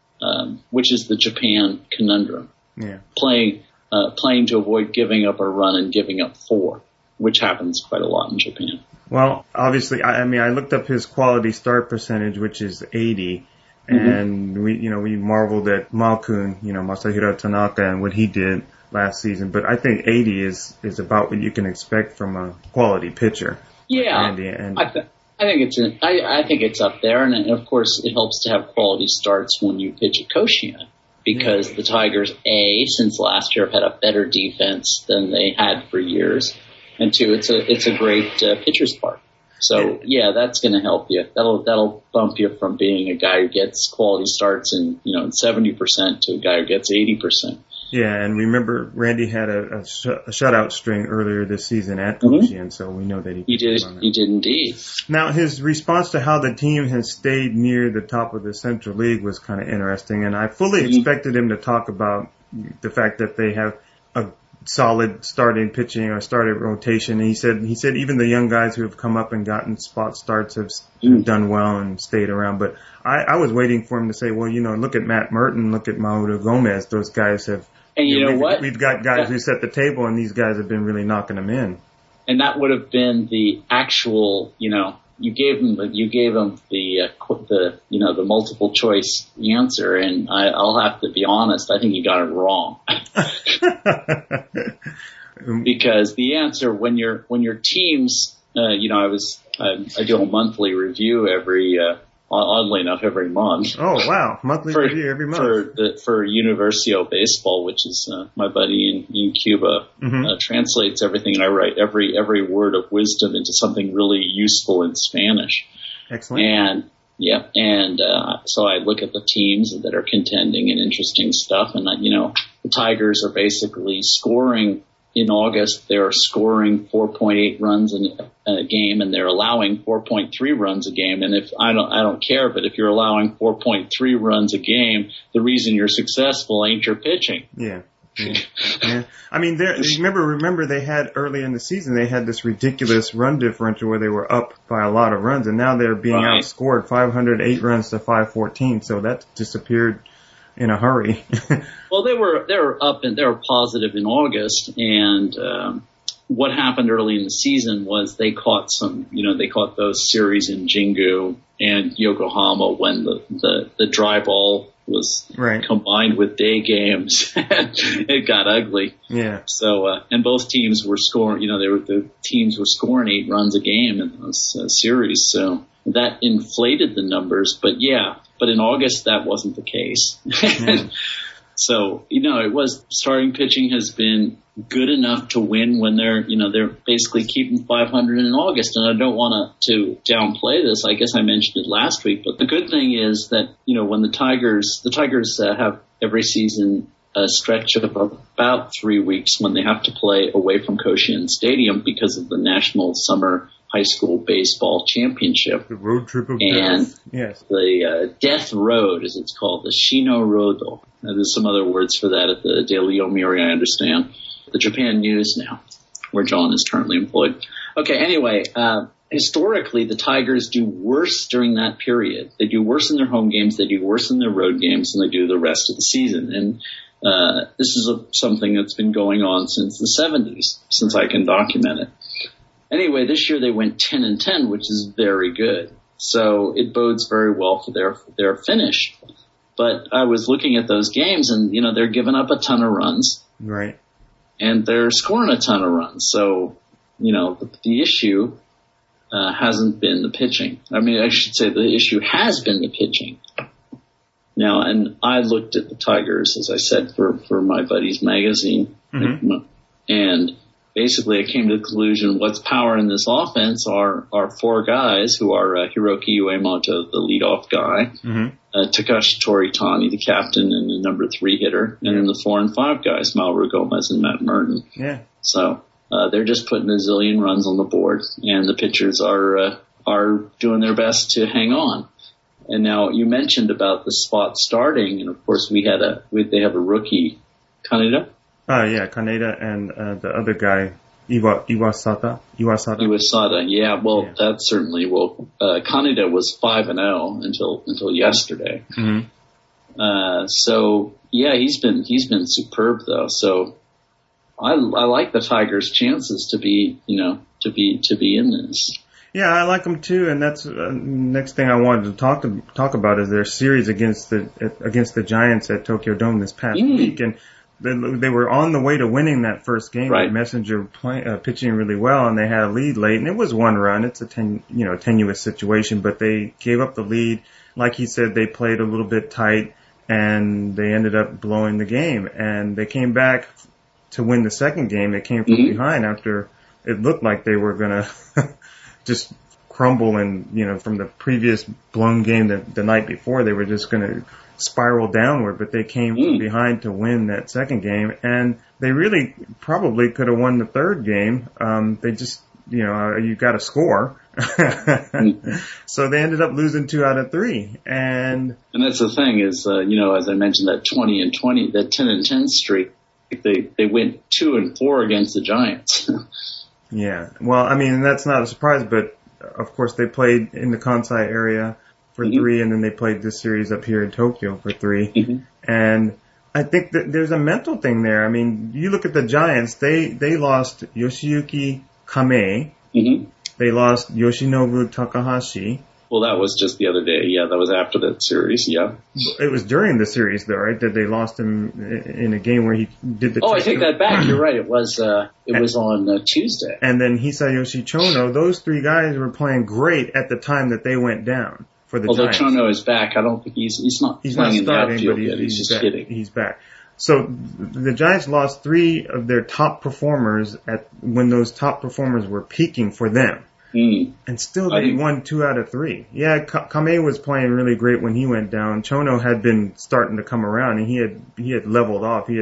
[SPEAKER 2] um, which is the Japan conundrum.
[SPEAKER 1] Yeah.
[SPEAKER 2] Playing, uh, playing to avoid giving up a run and giving up four, which happens quite a lot in Japan.
[SPEAKER 1] Well, obviously, I, I mean, I looked up his quality start percentage, which is eighty, mm-hmm. and we, you know, we marveled at Malkun, you know, Masahiro Tanaka and what he did last season, but I think eighty is, is about what you can expect from a quality pitcher.
[SPEAKER 2] Yeah.
[SPEAKER 1] Like Randy, and
[SPEAKER 2] I, th- I think it's, in, I, I think it's up there, and of course it helps to have quality starts when you pitch at Koshien, because yeah. the Tigers, A, since last year have had a better defense than they had for years, and two, it's a it's a great uh, pitcher's park. So yeah, that's going to help you. That'll that'll bump you from being a guy who gets quality starts in you know seventy percent to a guy who gets eighty percent.
[SPEAKER 1] Yeah, and remember, Randy had a, a, sh- a shutout string earlier this season at Koshien, mm-hmm. so we know that he
[SPEAKER 2] he did. He did indeed.
[SPEAKER 1] Now, his response to how the team has stayed near the top of the Central League was kind of interesting, and I fully mm-hmm. expected him to talk about the fact that they have a solid starting pitching or starting rotation. And he said he said even the young guys who have come up and gotten spot starts have, mm. have done well and stayed around. But I, I was waiting for him to say, well, you know, look at Matt Merton, look at Mauro Gomez. Those guys have.
[SPEAKER 2] And you, you know, know
[SPEAKER 1] we've,
[SPEAKER 2] what?
[SPEAKER 1] We've got guys
[SPEAKER 2] yeah.
[SPEAKER 1] who set the table, and these guys have been really knocking them in.
[SPEAKER 2] And that would have been the actual, you know, you gave him the, you gave him the, uh, the, you know, the multiple choice answer, and I, I'll have to be honest, I think you got it wrong. Because the answer, when your when your teams, uh, you know, I was I, I do a monthly review every, uh, oddly enough, every month.
[SPEAKER 1] Oh wow, monthly
[SPEAKER 2] for,
[SPEAKER 1] review every month
[SPEAKER 2] for the, for Universio Baseball, which is uh, my buddy in, in Cuba,
[SPEAKER 1] mm-hmm.
[SPEAKER 2] uh, translates everything, and I write every every word of wisdom into something really useful in Spanish.
[SPEAKER 1] Excellent.
[SPEAKER 2] And yeah, and uh, so I look at the teams that are contending and interesting stuff, and uh, you know, the Tigers are basically scoring in August they're scoring four point eight runs in a game, and they're allowing four point three runs a game. And if I don't, I don't care, but if you're allowing four point three runs a game, the reason you're successful ain't your pitching.
[SPEAKER 1] Yeah. Yeah. yeah. I mean, remember, remember they had early in the season, they had this ridiculous run differential where they were up by a lot of runs, and now they're being right. outscored five hundred eight runs to five fourteen. So that disappeared in a hurry.
[SPEAKER 2] Well, they were, they were up and they were positive in August, and, um, what happened early in the season was they caught some, you know, they caught those series in Jingu and Yokohama when the, the, the dry ball was
[SPEAKER 1] right.
[SPEAKER 2] combined with day games. It got ugly.
[SPEAKER 1] Yeah.
[SPEAKER 2] So, uh, and both teams were scoring, you know, they were, the teams were scoring eight runs a game in those uh, series. So that inflated the numbers, but yeah, but in August that wasn't the case. Yeah. So, you know, it was, starting pitching has been good enough to win when they're, you know, they're basically keeping five hundred in August. And I don't want to downplay this. I guess I mentioned it last week. But the good thing is that, you know, when the Tigers, the Tigers uh, have every season a stretch of about three weeks when they have to play away from Koshien Stadium because of the National Summer High School Baseball Championship.
[SPEAKER 1] The road trip of
[SPEAKER 2] and
[SPEAKER 1] death. Yes.
[SPEAKER 2] The uh, Death Road, as it's called, the Shino Rodo. Uh, there's some other words for that at the Daily Yomiuri, I understand. The Japan News now, where John is currently employed. Okay, anyway, uh, historically, the Tigers do worse during that period. They do worse in their home games, they do worse in their road games, than they do the rest of the season. And uh, this is a, something that's been going on since the seventies, since I can document it. Anyway, this year they went ten and ten, which is very good. So it bodes very well for their their finish. But I was looking at those games, and you know they're giving up a ton of runs,
[SPEAKER 1] right?
[SPEAKER 2] And they're scoring a ton of runs. So you know the, the issue uh, hasn't been the pitching. I mean, I should say the issue has been the pitching. Now, and I looked at the Tigers, as I said, for for my buddy's magazine,
[SPEAKER 1] mm-hmm.
[SPEAKER 2] and basically, I came to the conclusion what's power in this offense are, are four guys who are uh, Hiroki Uemoto, the leadoff guy,
[SPEAKER 1] mm-hmm.
[SPEAKER 2] uh, Takashi Toritani, the captain and the number three hitter, and then the four and five guys, Mauro Gomez and Matt Merton.
[SPEAKER 1] Yeah.
[SPEAKER 2] So uh, they're just putting a zillion runs on the board, and the pitchers are uh, are doing their best to hang on. And now you mentioned about the spot starting, and of course we had a we, they have a rookie, Kaneda.
[SPEAKER 1] Oh, uh, yeah, Kaneda and uh, the other guy, Iwa, Iwasata. Iwasata.
[SPEAKER 2] Iwasata, yeah. Well,
[SPEAKER 1] yeah.
[SPEAKER 2] that certainly will. Uh, Kaneda was five and zero until until yesterday.
[SPEAKER 1] Mm-hmm.
[SPEAKER 2] Uh, so yeah, he's been he's been superb though. So I I like the Tigers' chances to be you know to be to be in this.
[SPEAKER 1] Yeah, I like them too, and that's uh, next thing I wanted to talk to talk about is their series against the against the Giants at Tokyo Dome this past
[SPEAKER 2] mm.
[SPEAKER 1] week, and they, they were on the way to winning that first game.
[SPEAKER 2] Right.
[SPEAKER 1] With Messenger play, uh, pitching really well, and they had a lead late, and it was one run. It's a ten, you know tenuous situation, but they gave up the lead. Like he said, they played a little bit tight, and they ended up blowing the game. And they came back to win the second game. They came from
[SPEAKER 2] mm-hmm.
[SPEAKER 1] behind after it looked like they were gonna just crumble, and you know from the previous blown game the, the night before, they were just gonna spiral downward, but they came mm. from behind to win that second game, and they really probably could have won the third game. Um, they just, you know, you got to score. mm. So they ended up losing two out of three. And
[SPEAKER 2] and that's the thing is, uh, you know, as I mentioned, that twenty and twenty, that ten and ten streak, they, they went two and four against the Giants.
[SPEAKER 1] Yeah. Well, I mean, that's not a surprise, but of course they played in the Kansai area for mm-hmm. three, and then they played this series up here in Tokyo for three.
[SPEAKER 2] Mm-hmm.
[SPEAKER 1] And I think that there's a mental thing there. I mean, you look at the Giants, they, they lost Yoshiyuki Kame.
[SPEAKER 2] Mm-hmm.
[SPEAKER 1] They lost Yoshinobu Takahashi.
[SPEAKER 2] Well, that was just the other day. Yeah, that was after that series. Yeah.
[SPEAKER 1] It was during the series, though, right? That they lost him in a game where he did the.
[SPEAKER 2] Oh, I take that back. You're right. It was uh, it and, was on uh, Tuesday.
[SPEAKER 1] And then Hisayoshi Chono. Those three guys were playing great at the time that they went down for the
[SPEAKER 2] Although
[SPEAKER 1] Giants.
[SPEAKER 2] Although Chono is back, I don't think he's he's not
[SPEAKER 1] he's
[SPEAKER 2] playing
[SPEAKER 1] not starting,
[SPEAKER 2] in the outfield
[SPEAKER 1] but he's,
[SPEAKER 2] yet. He's,
[SPEAKER 1] he's
[SPEAKER 2] just
[SPEAKER 1] back.
[SPEAKER 2] hitting.
[SPEAKER 1] He's back. So the Giants lost three of their top performers at when those top performers were peaking for them.
[SPEAKER 2] Mm.
[SPEAKER 1] And still they
[SPEAKER 2] think,
[SPEAKER 1] won two out of three. Yeah, Kame was playing really great when he went down. Chono had been starting to come around, and he had he had leveled off. He had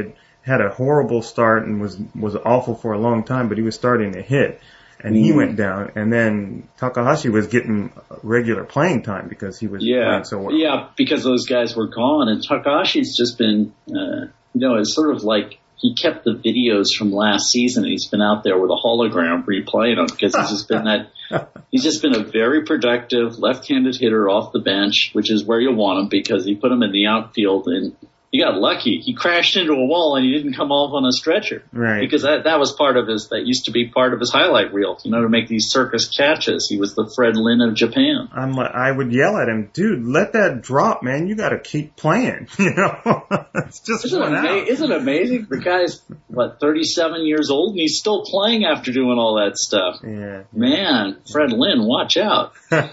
[SPEAKER 1] had a horrible start and was was awful for a long time, but he was starting to hit. And he mm. went down, and then Takahashi was getting regular playing time because he was
[SPEAKER 2] yeah.
[SPEAKER 1] playing so well.
[SPEAKER 2] Yeah, because those guys were gone, and Takahashi's just been, uh, you know, it's sort of like he kept the videos from last season, and he's been out there with a hologram replaying them because he's just been that, he's just been a very productive left-handed hitter off the bench, which is where you want him because he put him in the outfield and he got lucky. He crashed into a wall and he didn't come off on a stretcher.
[SPEAKER 1] Right.
[SPEAKER 2] Because that, that was part of his, that used to be part of his highlight reel, you know, to make these circus catches. He was the Fred Lynn of Japan.
[SPEAKER 1] I'm like, I would yell at him, dude, let that drop, man. You gotta keep playing. You know? It's just
[SPEAKER 2] isn't
[SPEAKER 1] one
[SPEAKER 2] it ama-
[SPEAKER 1] out.
[SPEAKER 2] Isn't it amazing? The guy's, what, thirty-seven years old and he's still playing after doing all that stuff.
[SPEAKER 1] Yeah.
[SPEAKER 2] Man, Fred Lynn, watch out.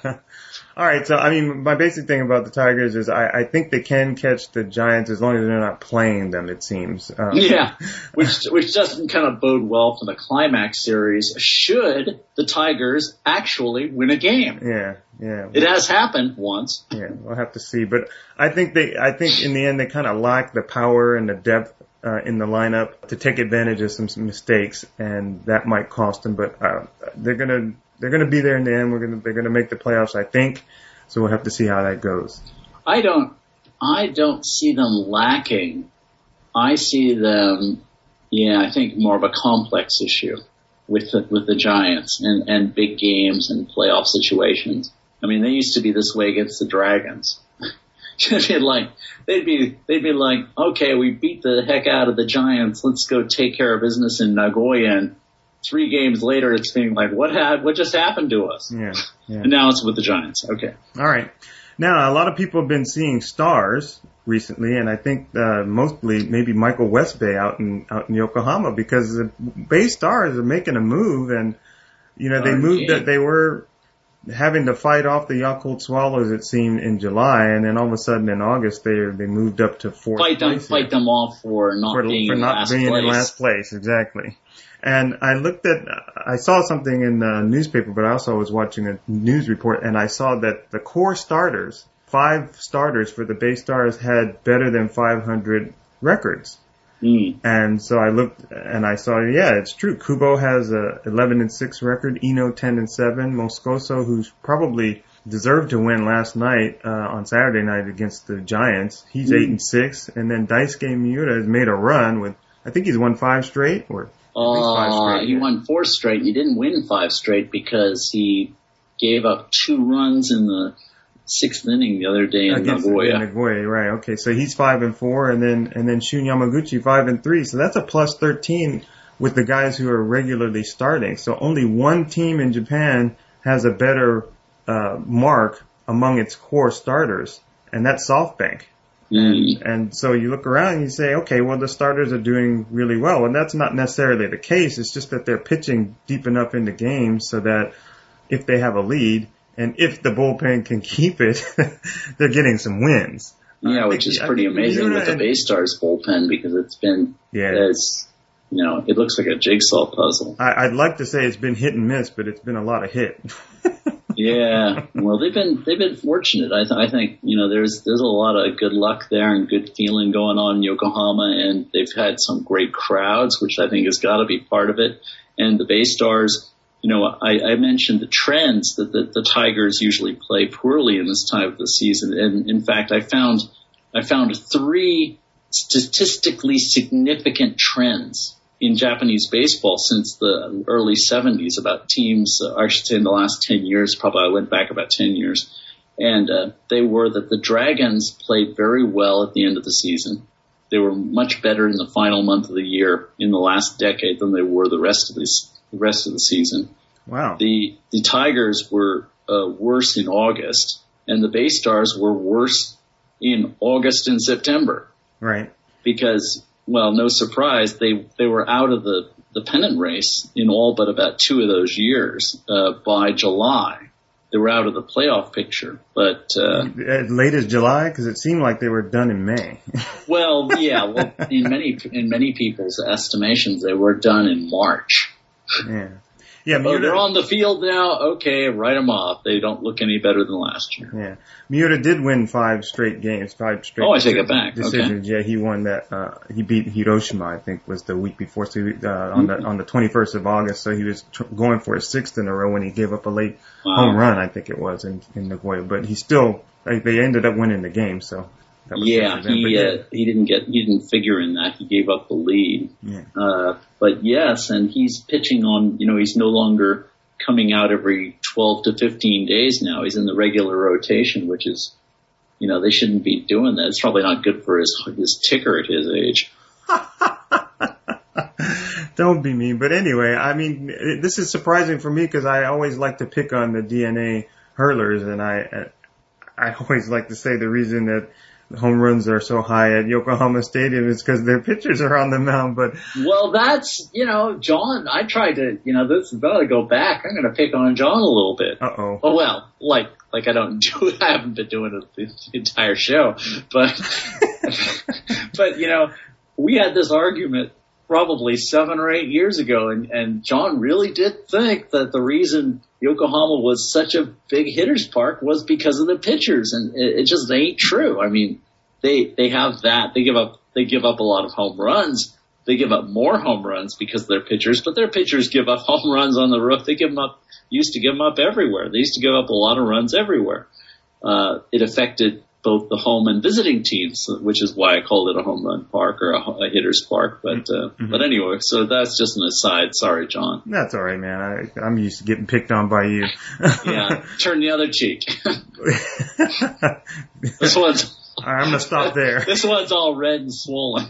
[SPEAKER 1] All right, so I mean, my basic thing about the Tigers is I, I think they can catch the Giants as long as they're not playing them. It seems. Um,
[SPEAKER 2] yeah, which which doesn't kind of bode well for the climax series. Should the Tigers actually win a game?
[SPEAKER 1] Yeah, yeah.
[SPEAKER 2] It has happened once.
[SPEAKER 1] Yeah, we'll have to see. But I think they, I think in the end they kind of lack the power and the depth uh, in the lineup to take advantage of some, some mistakes, and that might cost them. But uh, they're gonna. They're going to be there in the end. We're going to, they're going to make the playoffs, I think. So we'll have to see how that goes.
[SPEAKER 2] I don't, I don't see them lacking. I see them, yeah, I think more of a complex issue with the, with the Giants and, and big games and playoff situations. I mean, they used to be this way against the Dragons. They'd be like, they'd be, they'd be like, okay, we beat the heck out of the Giants. Let's go take care of business in Nagoya. And three games later, it's being like, what had, what just happened to us?
[SPEAKER 1] Yeah, yeah.
[SPEAKER 2] And now it's with the Giants. Okay.
[SPEAKER 1] All right. Now, a lot of people have been seeing stars recently, and I think uh, mostly maybe Michael Westbay out in out in Yokohama because the Bay Stars are making a move, and you know they oh, moved that they were having to fight off the Yakult Swallows, it seemed, in July, and then all of a sudden in August they they moved up to fourth
[SPEAKER 2] fight them
[SPEAKER 1] place.
[SPEAKER 2] Fight them off for not
[SPEAKER 1] for,
[SPEAKER 2] being
[SPEAKER 1] for
[SPEAKER 2] in
[SPEAKER 1] not
[SPEAKER 2] last
[SPEAKER 1] being
[SPEAKER 2] place.
[SPEAKER 1] in last place, exactly. And I looked at, I saw something in the newspaper, but I also was watching a news report, and I saw that the core starters, five starters for the Bay Stars, had better than five hundred records.
[SPEAKER 2] Mm.
[SPEAKER 1] And so I looked, and I saw, yeah, it's true. Kubo has a eleven and six record, Eno ten and seven, Moscoso, who's probably deserved to win last night uh, on Saturday night against the Giants, he's mm. eight and six, and then Daisuke Miura has made a run with, I think he's won five straight, or
[SPEAKER 2] Uh, he won four straight. He didn't win five straight because he gave up two runs in the sixth inning the other day in
[SPEAKER 1] Against,
[SPEAKER 2] Nagoya.
[SPEAKER 1] In Nagoya, right? Okay, so he's five and four, and then and then Shun Yamaguchi five and three. So that's a plus thirteen with the guys who are regularly starting. So only one team in Japan has a better uh, mark among its core starters, and that's SoftBank. And, and so you look around and you say, okay, well, the starters are doing really well. And that's not necessarily the case. It's just that they're pitching deep enough into games so that if they have a lead and if the bullpen can keep it, they're getting some wins.
[SPEAKER 2] Yeah, which is pretty amazing with the Bay Stars bullpen because it's been,
[SPEAKER 1] yeah.
[SPEAKER 2] it's, you know, it looks like a jigsaw puzzle.
[SPEAKER 1] I, I'd like to say it's been hit and miss, but it's been a lot of hit.
[SPEAKER 2] Yeah, well, they've been they've been fortunate. I, th- I think you know there's there's a lot of good luck there and good feeling going on in Yokohama, and they've had some great crowds, which I think has got to be part of it. And the Bay Stars, you know, I, I mentioned the trends that the, the Tigers usually play poorly in this time of the season, and in fact, I found I found three statistically significant trends in Japanese baseball since the early seventies about teams, uh, I should say in the last ten years, probably I went back about ten years, and uh, they were that the Dragons played very well at the end of the season. They were much better in the final month of the year in the last decade than they were the rest of this, the rest of the season.
[SPEAKER 1] Wow.
[SPEAKER 2] The the Tigers were uh, worse in August, and the Bay Stars were worse in August and September.
[SPEAKER 1] Right.
[SPEAKER 2] Because, well, no surprise, they they were out of the, the pennant race in all but about two of those years uh, by July. They were out of the playoff picture, but uh,
[SPEAKER 1] as late as July, because it seemed like they were done in May.
[SPEAKER 2] Well, yeah, well, in many in many people's estimations, they were done in March.
[SPEAKER 1] Yeah, Yeah,
[SPEAKER 2] oh,
[SPEAKER 1] Miura,
[SPEAKER 2] they're on the field now. Okay, write them off. They don't look any better than last year.
[SPEAKER 1] Yeah, Miura did win five straight games, five straight.
[SPEAKER 2] Oh, I take it back.
[SPEAKER 1] Decisions.
[SPEAKER 2] Okay.
[SPEAKER 1] Yeah, he won that. Uh, he beat Hiroshima, I think, was the week before. So uh, on the on the twenty-first of August. So he was tr- going for his sixth in a row when he gave up a late
[SPEAKER 2] Wow.
[SPEAKER 1] home run, I think it was in in Nagoya. But he still, like, they ended up winning the game. So. That was
[SPEAKER 2] Yeah,
[SPEAKER 1] good for them.
[SPEAKER 2] he
[SPEAKER 1] But yeah.
[SPEAKER 2] uh, he didn't get he didn't figure in that. He gave up the lead.
[SPEAKER 1] Yeah.
[SPEAKER 2] Uh, but yes, and he's pitching on. You know, he's no longer coming out every twelve to fifteen days now. He's in the regular rotation, which is, you know, they shouldn't be doing that. It's probably not good for his his ticker at his age.
[SPEAKER 1] Don't be mean. But anyway, I mean, it, this is surprising for me because I always like to pick on the D N A hurlers, and I I always like to say the reason that home runs are so high at Yokohama Stadium is because their pitchers are on the mound. But
[SPEAKER 2] Well, that's, you know, John, I tried to, you know, this is about to go back. I'm going to pick on John a little bit.
[SPEAKER 1] uh-oh.
[SPEAKER 2] Oh, well, like, like I don't do it. I haven't been doing it the entire show, but, but, you know, we had this argument probably seven or eight years ago, and, and John really did think that the reason Yokohama was such a big hitters park was because of the pitchers, and it, it just ain't true. I mean, they they have that. They give up they give up a lot of home runs. They give up more home runs because of their pitchers, but their pitchers give up home runs on the roof. They give them up. Used to give them up everywhere. They used to give up a lot of runs everywhere. Uh, it affected both the home and visiting teams, which is why I called it a home run park or a, a hitter's park. But uh, mm-hmm. but anyway, so that's just an aside. Sorry, John.
[SPEAKER 1] That's all right, man. I, I'm used to getting picked on by you.
[SPEAKER 2] Yeah, turn the other cheek. This one's.
[SPEAKER 1] I'm gonna stop there.
[SPEAKER 2] This one's all red and swollen.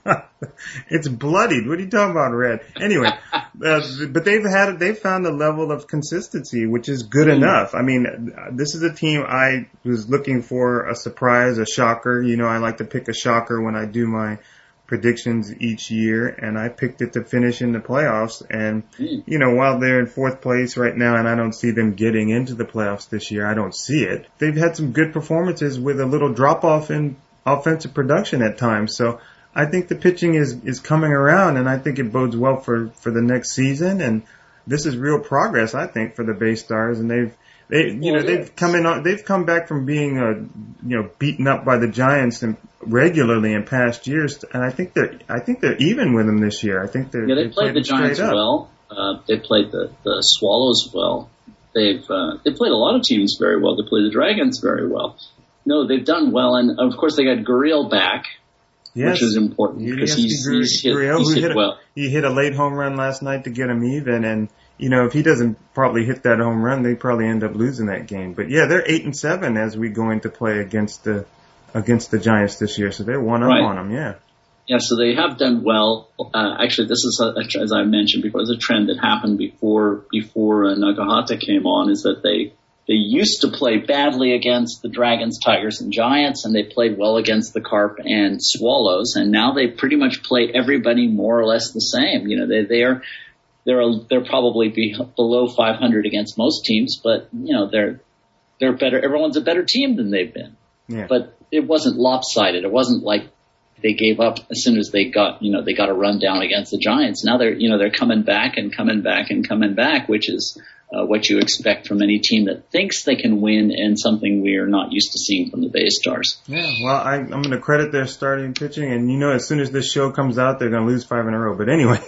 [SPEAKER 1] It's bloodied. What are you talking about, red? Anyway, uh, but they've had they've found a level of consistency which is good mm. enough. I mean, this is a team I was looking for a surprise, a shocker. You know, I like to pick a shocker when I do my predictions each year, and I picked it to finish in the playoffs. And mm. you know, while they're in fourth place right now, and I don't see them getting into the playoffs this year, I don't see it. They've had some good performances with a little drop off in offensive production at times. So I think the pitching is, is coming around, and I think it bodes well for, for the next season. And this is real progress, I think, for the Bay Stars. And they've, they, you well, know, they've come in, on, they've come back from being, uh, you know, beaten up by the Giants and regularly in past years. And I think they're, I think they're even with them this year. I think they're,
[SPEAKER 2] yeah, they,
[SPEAKER 1] they
[SPEAKER 2] played, played the Giants well. Uh, they played the, the Swallows well. They've, uh, they played a lot of teams very well. They played the Dragons very well. No, they've done well. And of course they got Gurriel back. Yes. Which is important because he's, he's hit,
[SPEAKER 1] Gurriel,
[SPEAKER 2] he's hit,
[SPEAKER 1] hit a,
[SPEAKER 2] well.
[SPEAKER 1] He hit a late home run last night to get him even, and you know if he doesn't probably hit that home run, they probably end up losing that game. But yeah, they're eight and seven as we go into play against the against the Giants this year, so they're one up
[SPEAKER 2] right.
[SPEAKER 1] on them. Yeah.
[SPEAKER 2] Yeah, so they have done well. Uh, actually, this is a, a, as I mentioned before, it's a trend that happened before before uh, Nagahata came on. Is that they. They used to play badly against the Dragons, Tigers, and Giants, and they played well against the Carp and Swallows. And now they pretty much play everybody more or less the same. You know, they they are they're a, they're probably be below five hundred against most teams, but you know they're they're better. Everyone's a better team than they've been.
[SPEAKER 1] Yeah.
[SPEAKER 2] But it wasn't lopsided. It wasn't like they gave up as soon as they got you know they got a run down against the Giants. Now they're you know they're coming back and coming back and coming back, which is. Uh, what you expect from any team that thinks they can win, and something we are not used to seeing from the Bay Stars.
[SPEAKER 1] Yeah, well, I, I'm going to credit their starting pitching, and you know, as soon as this show comes out, they're going to lose five in a row. But anyway.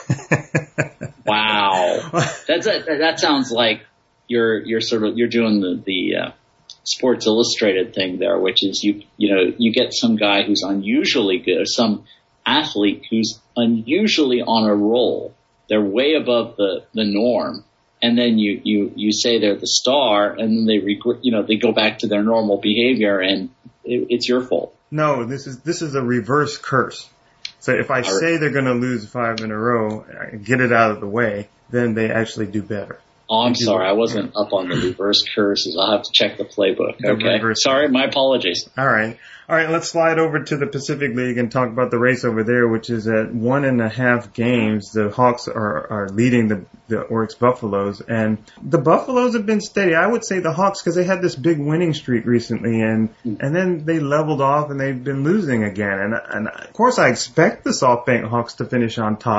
[SPEAKER 2] Wow, that's a, that sounds like you're you're sort of you're doing the the uh, Sports Illustrated thing there, which is you you know you get some guy who's unusually good, or some athlete who's unusually on a roll. They're way above the the norm. And then you, you, you say they're the star, and then they regret, you know, they go back to their normal behavior, and it, it's your fault.
[SPEAKER 1] No, this is this is a reverse curse. So if I say they're going to lose five in a row, get it out of the way, then they actually do better.
[SPEAKER 2] Oh, I'm sorry, I wasn't up on the reverse curses. I'll have to check the playbook.
[SPEAKER 1] The
[SPEAKER 2] okay, sorry, my apologies.
[SPEAKER 1] All right. All right, let's slide over to the Pacific League and talk about the race over there, which is at one and a half games. The Hawks are, are leading the, the Oryx Buffaloes, and the Buffaloes have been steady. I would say the Hawks, because they had this big winning streak recently, and and then they leveled off and they've been losing again. And, and of course, I expect the SoftBank Hawks to finish on top.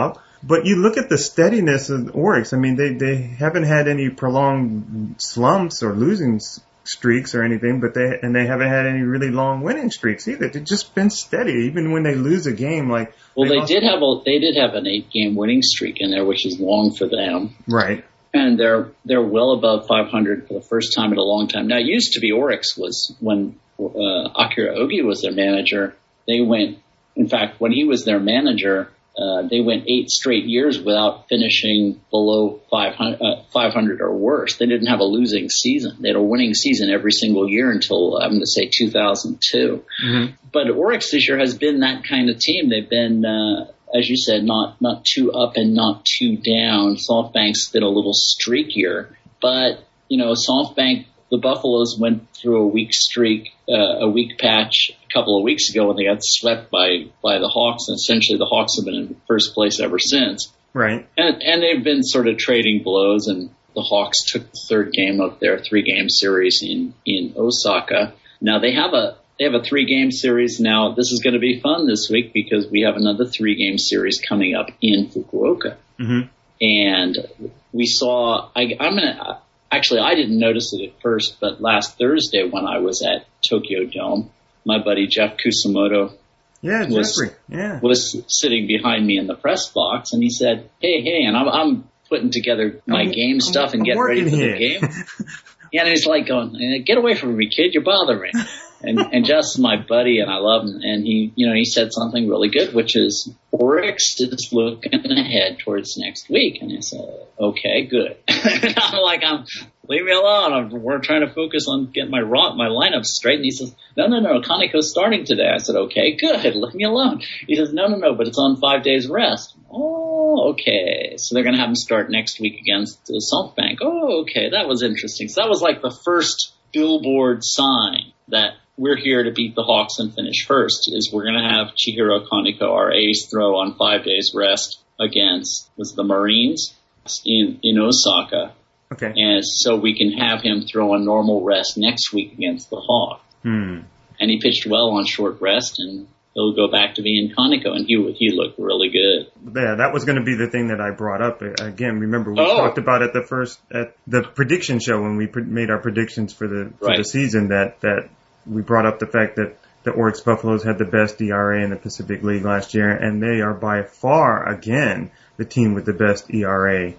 [SPEAKER 1] But you look at the steadiness of Oryx. I mean, they, they haven't had any prolonged slumps or losing streaks or anything, but they and they haven't had any really long winning streaks either. They've just been steady, even when they lose a game. Like
[SPEAKER 2] well, they,
[SPEAKER 1] they
[SPEAKER 2] did have a they did have an eight game winning streak in there, which is long for them.
[SPEAKER 1] Right.
[SPEAKER 2] And they're they're well above five hundred for the first time in a long time. Now, it used to be Oryx was when uh, Akira Ogi was their manager. They went, in fact, when he was their manager. Uh, they went eight straight years without finishing below five hundred, uh, five hundred or worse. They didn't have a losing season. They had a winning season every single year until, I'm going to say, two thousand two. Mm-hmm. But Oryx this year has been that kind of team. They've been, uh, as you said, not, not too up and not too down. SoftBank's been a little streakier. But, you know, SoftBank, the Buffaloes went through a weak streak, uh, a weak patch a couple of weeks ago when they got swept by, by the Hawks. And essentially the Hawks have been in first place ever since.
[SPEAKER 1] Right.
[SPEAKER 2] And, and they've been sort of trading blows, and the Hawks took the third game of their three game series in, in Osaka. Now they have a, they have a three game series now. This is going to be fun this week because we have another three game series coming up in Fukuoka. Mm-hmm. And we saw, I, I'm going to, Actually, I didn't notice it at first, but last Thursday when I was at Tokyo Dome, my buddy Jeff Kusamoto
[SPEAKER 1] yeah,
[SPEAKER 2] was,
[SPEAKER 1] Jeffrey. Yeah.
[SPEAKER 2] was sitting behind me in the press box, and he said, hey, hey, and I'm, I'm putting together my
[SPEAKER 1] I'm,
[SPEAKER 2] game stuff
[SPEAKER 1] I'm,
[SPEAKER 2] and getting
[SPEAKER 1] I'm
[SPEAKER 2] ready for
[SPEAKER 1] here.
[SPEAKER 2] the game. Yeah, and he's like going, get away from me, kid, you're bothering me. And, and Jeff's my buddy, and I love him. And he, you know, he said something really good, which is Oryx is looking ahead towards next week. And I said, okay, good. And I'm like, I'm, leave me alone. I'm, we're trying to focus on getting my raw, my lineup straight. And he says, no, no, no, Kaneko's starting today. I said, okay, good. Leave me alone. He says, no, no, no, but it's on five days rest. Oh, okay. So they're going to have him start next week against uh, SoftBank. Oh, okay. That was interesting. So that was like the first billboard sign that we're here to beat the Hawks and finish first, is we're going to have Chihiro Kaneko, our ace, throw on five days rest against was the Marines in, in Osaka.
[SPEAKER 1] Okay.
[SPEAKER 2] And so we can have him throw on normal rest next week against the Hawks.
[SPEAKER 1] Hmm.
[SPEAKER 2] And he pitched well on short rest, and he'll go back to being Kaneko, and he he looked really good.
[SPEAKER 1] Yeah, that was going to be the thing that I brought up. Again, remember we
[SPEAKER 2] oh.
[SPEAKER 1] talked about at the first, at the prediction show when we pre- made our predictions for the for
[SPEAKER 2] right.
[SPEAKER 1] the season that, that we brought up the fact that the Oryx Buffaloes had the best E R A in the Pacific League last year, and they are by far, again, the team with the best E R A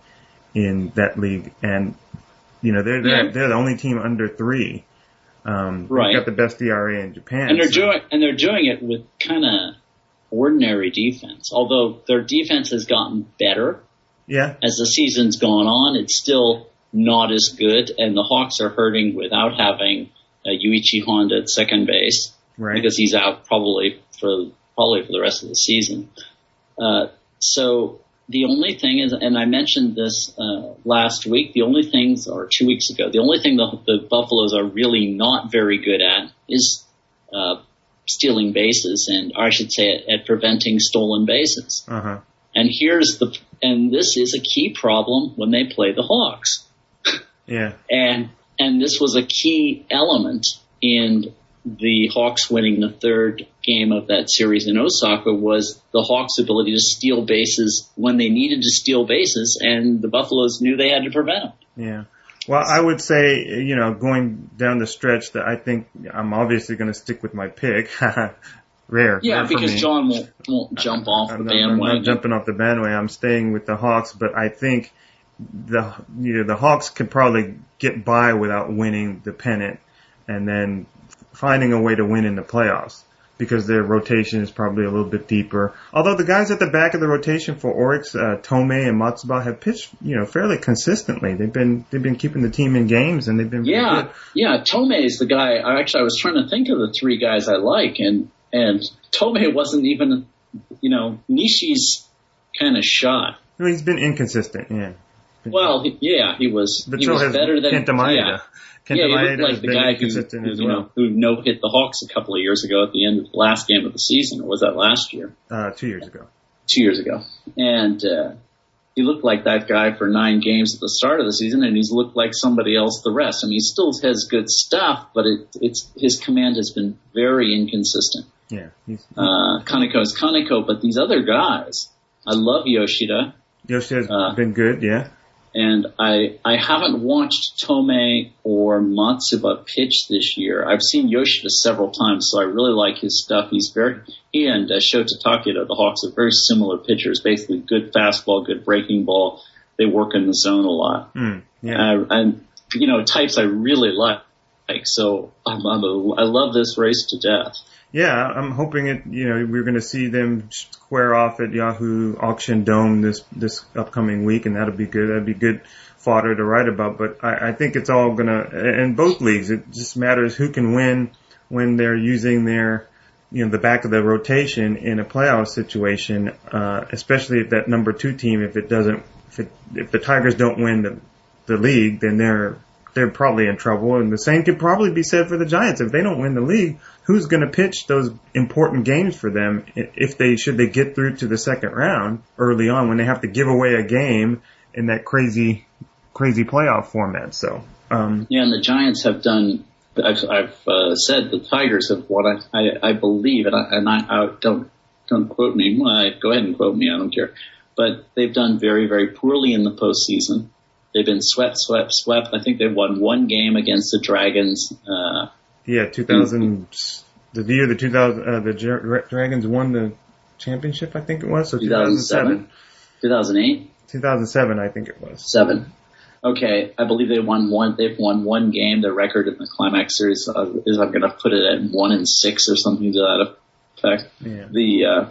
[SPEAKER 1] in that league. And, you know, they're, they're,
[SPEAKER 2] yeah.
[SPEAKER 1] they're the only team under three. Um,
[SPEAKER 2] right.
[SPEAKER 1] They've got the best E R A in Japan.
[SPEAKER 2] And they're
[SPEAKER 1] so.
[SPEAKER 2] doing, and they're doing it with kind of ordinary defense. Although their defense has gotten better.
[SPEAKER 1] Yeah.
[SPEAKER 2] As the season's gone on, it's still not as good, and the Hawks are hurting without having uh, Yuichi Honda at second base.
[SPEAKER 1] Right.
[SPEAKER 2] Because he's out probably for, probably for the rest of the season. Uh, so the only thing is, and I mentioned this, uh, last week, the only things, or two weeks ago, the only thing the, the Buffaloes are really not very good at is, uh, stealing bases, and, or I should say at, at preventing stolen bases.
[SPEAKER 1] Uh-huh.
[SPEAKER 2] And here's the, and this is a key problem when they play the Hawks.
[SPEAKER 1] Yeah.
[SPEAKER 2] And, and this was a key element in the Hawks winning the third game of that series in Osaka, was the Hawks' ability to steal bases when they needed to steal bases, and the Buffaloes knew they had to prevent them.
[SPEAKER 1] Yeah. Well, I would say, you know, going down the stretch, that I think I'm obviously going to stick with my pick. Rare.
[SPEAKER 2] Yeah,
[SPEAKER 1] rare
[SPEAKER 2] because
[SPEAKER 1] me.
[SPEAKER 2] John won't, won't jump off
[SPEAKER 1] I'm
[SPEAKER 2] the
[SPEAKER 1] not,
[SPEAKER 2] bandwagon.
[SPEAKER 1] I'm not jumping off the bandwagon. I'm staying with the Hawks, but I think the you know the Hawks could probably get by without winning the pennant, and then finding a way to win in the playoffs, because their rotation is probably a little bit deeper. Although the guys at the back of the rotation for Oryx, uh, Tomei and Matsuba, have pitched, you know, fairly consistently. They've been they've been keeping the team in games, and they've been really
[SPEAKER 2] yeah,
[SPEAKER 1] good.
[SPEAKER 2] yeah. Tomei is the guy. I actually I was trying to think of the three guys I like, and and Tomei wasn't even, you know, Nishi's kind of shot.
[SPEAKER 1] Well, he's been inconsistent, yeah.
[SPEAKER 2] Well, he, yeah, he was.
[SPEAKER 1] But
[SPEAKER 2] he
[SPEAKER 1] so
[SPEAKER 2] was
[SPEAKER 1] has
[SPEAKER 2] better than
[SPEAKER 1] Kenta Maeda.
[SPEAKER 2] yeah.
[SPEAKER 1] Kenta
[SPEAKER 2] yeah, he
[SPEAKER 1] Maeda
[SPEAKER 2] looked like
[SPEAKER 1] has
[SPEAKER 2] the
[SPEAKER 1] been
[SPEAKER 2] guy who,
[SPEAKER 1] inconsistent
[SPEAKER 2] who
[SPEAKER 1] as
[SPEAKER 2] you
[SPEAKER 1] well.
[SPEAKER 2] know, who no hit the Hawks a couple of years ago at the end of the last game of the season, or was that last year?
[SPEAKER 1] Uh, two years ago.
[SPEAKER 2] Two years ago, and uh, he looked like that guy for nine games at the start of the season, and he's looked like somebody else the rest. I mean, he still has good stuff, but it, it's his command has been very inconsistent.
[SPEAKER 1] Yeah, he's,
[SPEAKER 2] Uh, Kaneko is Kaneko, but these other guys, I love Yoshida.
[SPEAKER 1] Yoshida's
[SPEAKER 2] uh,
[SPEAKER 1] been good, yeah.
[SPEAKER 2] And I I haven't watched Tomei or Matsuba pitch this year. I've seen Yoshida several times, so I really like his stuff. He's very he and uh, Shota Takeda, the Hawks, are very similar pitchers. Basically, good fastball, good breaking ball. They work in the zone a lot.
[SPEAKER 1] Mm, yeah.
[SPEAKER 2] Uh, and you know, types I really like. So I'm, I'm a, I love this race to death.
[SPEAKER 1] Yeah, I'm hoping it. You know, we're going to see them square off at Yahoo Auction Dome this this upcoming week, and that'll be good. That'll be good fodder to write about. But I, I think it's all going to, in both leagues, it just matters who can win when they're using their, you know, the back of the rotation in a playoff situation, uh, especially if that number two team, if it doesn't, if it, if the Tigers don't win the the league, then they're they're probably in trouble. And the same could probably be said for the Giants. If they don't win the league, who's going to pitch those important games for them if they, should they get through to the second round early on when they have to give away a game in that crazy, crazy playoff format? So, um.
[SPEAKER 2] Yeah, and the Giants have done, I've, I've uh, said the Tigers have won, I, I, I believe, and I, and I, I don't, don't quote me. Well, go ahead and quote me. I don't care. But they've done very, very poorly in the postseason. They've been swept, swept, swept. I think they've won one game against the Dragons. Uh,
[SPEAKER 1] yeah, two thousand, the year the two thousand, uh, the Dragons won the championship, I think it was. So two thousand seven.
[SPEAKER 2] two thousand eight?
[SPEAKER 1] two thousand seven, I think it was.
[SPEAKER 2] Seven. Okay, I believe they won one, they've won one game. Their record in the Climax Series uh, is, I'm going to put it at one and six or something to that effect.
[SPEAKER 1] Yeah.
[SPEAKER 2] The, uh,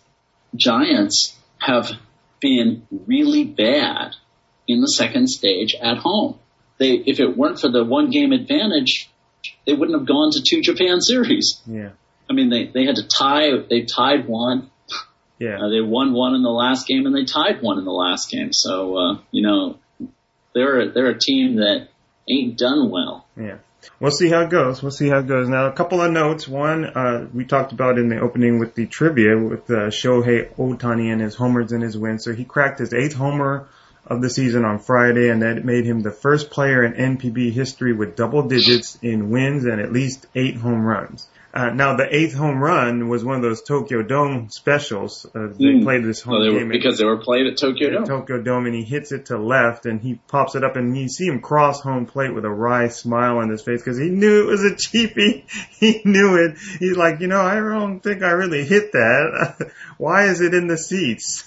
[SPEAKER 2] Giants have been really bad in the second stage at home. They, if it weren't for the one game advantage, they wouldn't have gone to two Japan series.
[SPEAKER 1] Yeah.
[SPEAKER 2] I mean, they, they had to tie, they tied one.
[SPEAKER 1] Yeah.
[SPEAKER 2] Uh, they won one in the last game and they tied one in the last game. So, uh, you know, they're, they're a team that ain't done well.
[SPEAKER 1] Yeah. We'll see how it goes. We'll see how it goes. Now, a couple of notes. One, uh, we talked about in the opening with the trivia with uh, Shohei Ohtani and his homers and his wins. So he cracked his eighth homer of the season on Friday, and that made him the first player in N P B history with double digits in wins and at least eight home runs. Uh, now, the eighth home run was one of those Tokyo Dome specials. Uh, they mm. played this home
[SPEAKER 2] well, they
[SPEAKER 1] game.
[SPEAKER 2] Were, because at, they were played at Tokyo Dome.
[SPEAKER 1] Tokyo Dome, and he hits it to left, and he pops it up, and you see him cross home plate with a wry smile on his face because he knew it was a cheapie. He knew it. He's like, you know, I don't think I really hit that. Why is it in the seats?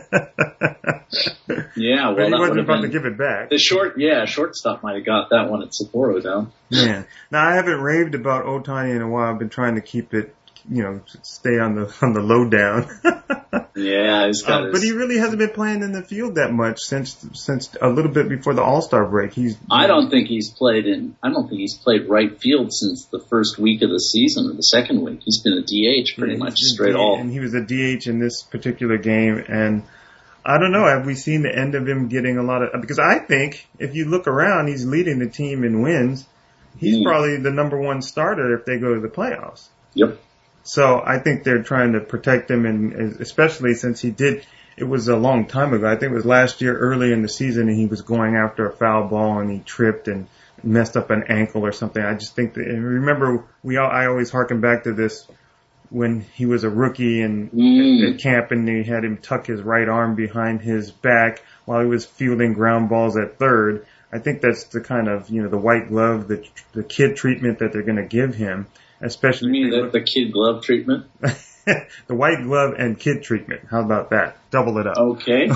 [SPEAKER 2] Yeah, well,
[SPEAKER 1] but he
[SPEAKER 2] that
[SPEAKER 1] wasn't about
[SPEAKER 2] been,
[SPEAKER 1] to give it back.
[SPEAKER 2] The short, yeah, shortstop might have got that one at Sapporo Dome.
[SPEAKER 1] Yeah. Now, I haven't raved about Ohtani in a while. I've been trying to keep it, you know, stay on the on the lowdown.
[SPEAKER 2] Yeah, he's got
[SPEAKER 1] uh,
[SPEAKER 2] his...
[SPEAKER 1] but he really hasn't been playing in the field that much since since a little bit before the All-Star break. He's.
[SPEAKER 2] I don't think he's played in. I don't think he's played right field since the first week of the season or the second week. He's been a D H pretty yeah, much straight
[SPEAKER 1] D-
[SPEAKER 2] all.
[SPEAKER 1] And he was a D H in this particular game, and I don't know. Have we seen the end of him getting a lot of? Because I think if you look around, he's leading the team in wins. He's mm. probably the number one starter if they go to the playoffs.
[SPEAKER 2] Yep.
[SPEAKER 1] So I think they're trying to protect him, and especially since he did. It was a long time ago. I think it was last year, early in the season, and he was going after a foul ball and he tripped and messed up an ankle or something. I just think that. And remember, we all, I always harken back to this. When he was a rookie and mm. at camp, and they had him tuck his right arm behind his back while he was fielding ground balls at third. I think that's the kind of, you know, the white glove, the the kid treatment that they're going to give him, especially.
[SPEAKER 2] You mean that the kid glove treatment?
[SPEAKER 1] The white glove and kid treatment. How about that? Double it up.
[SPEAKER 2] Okay.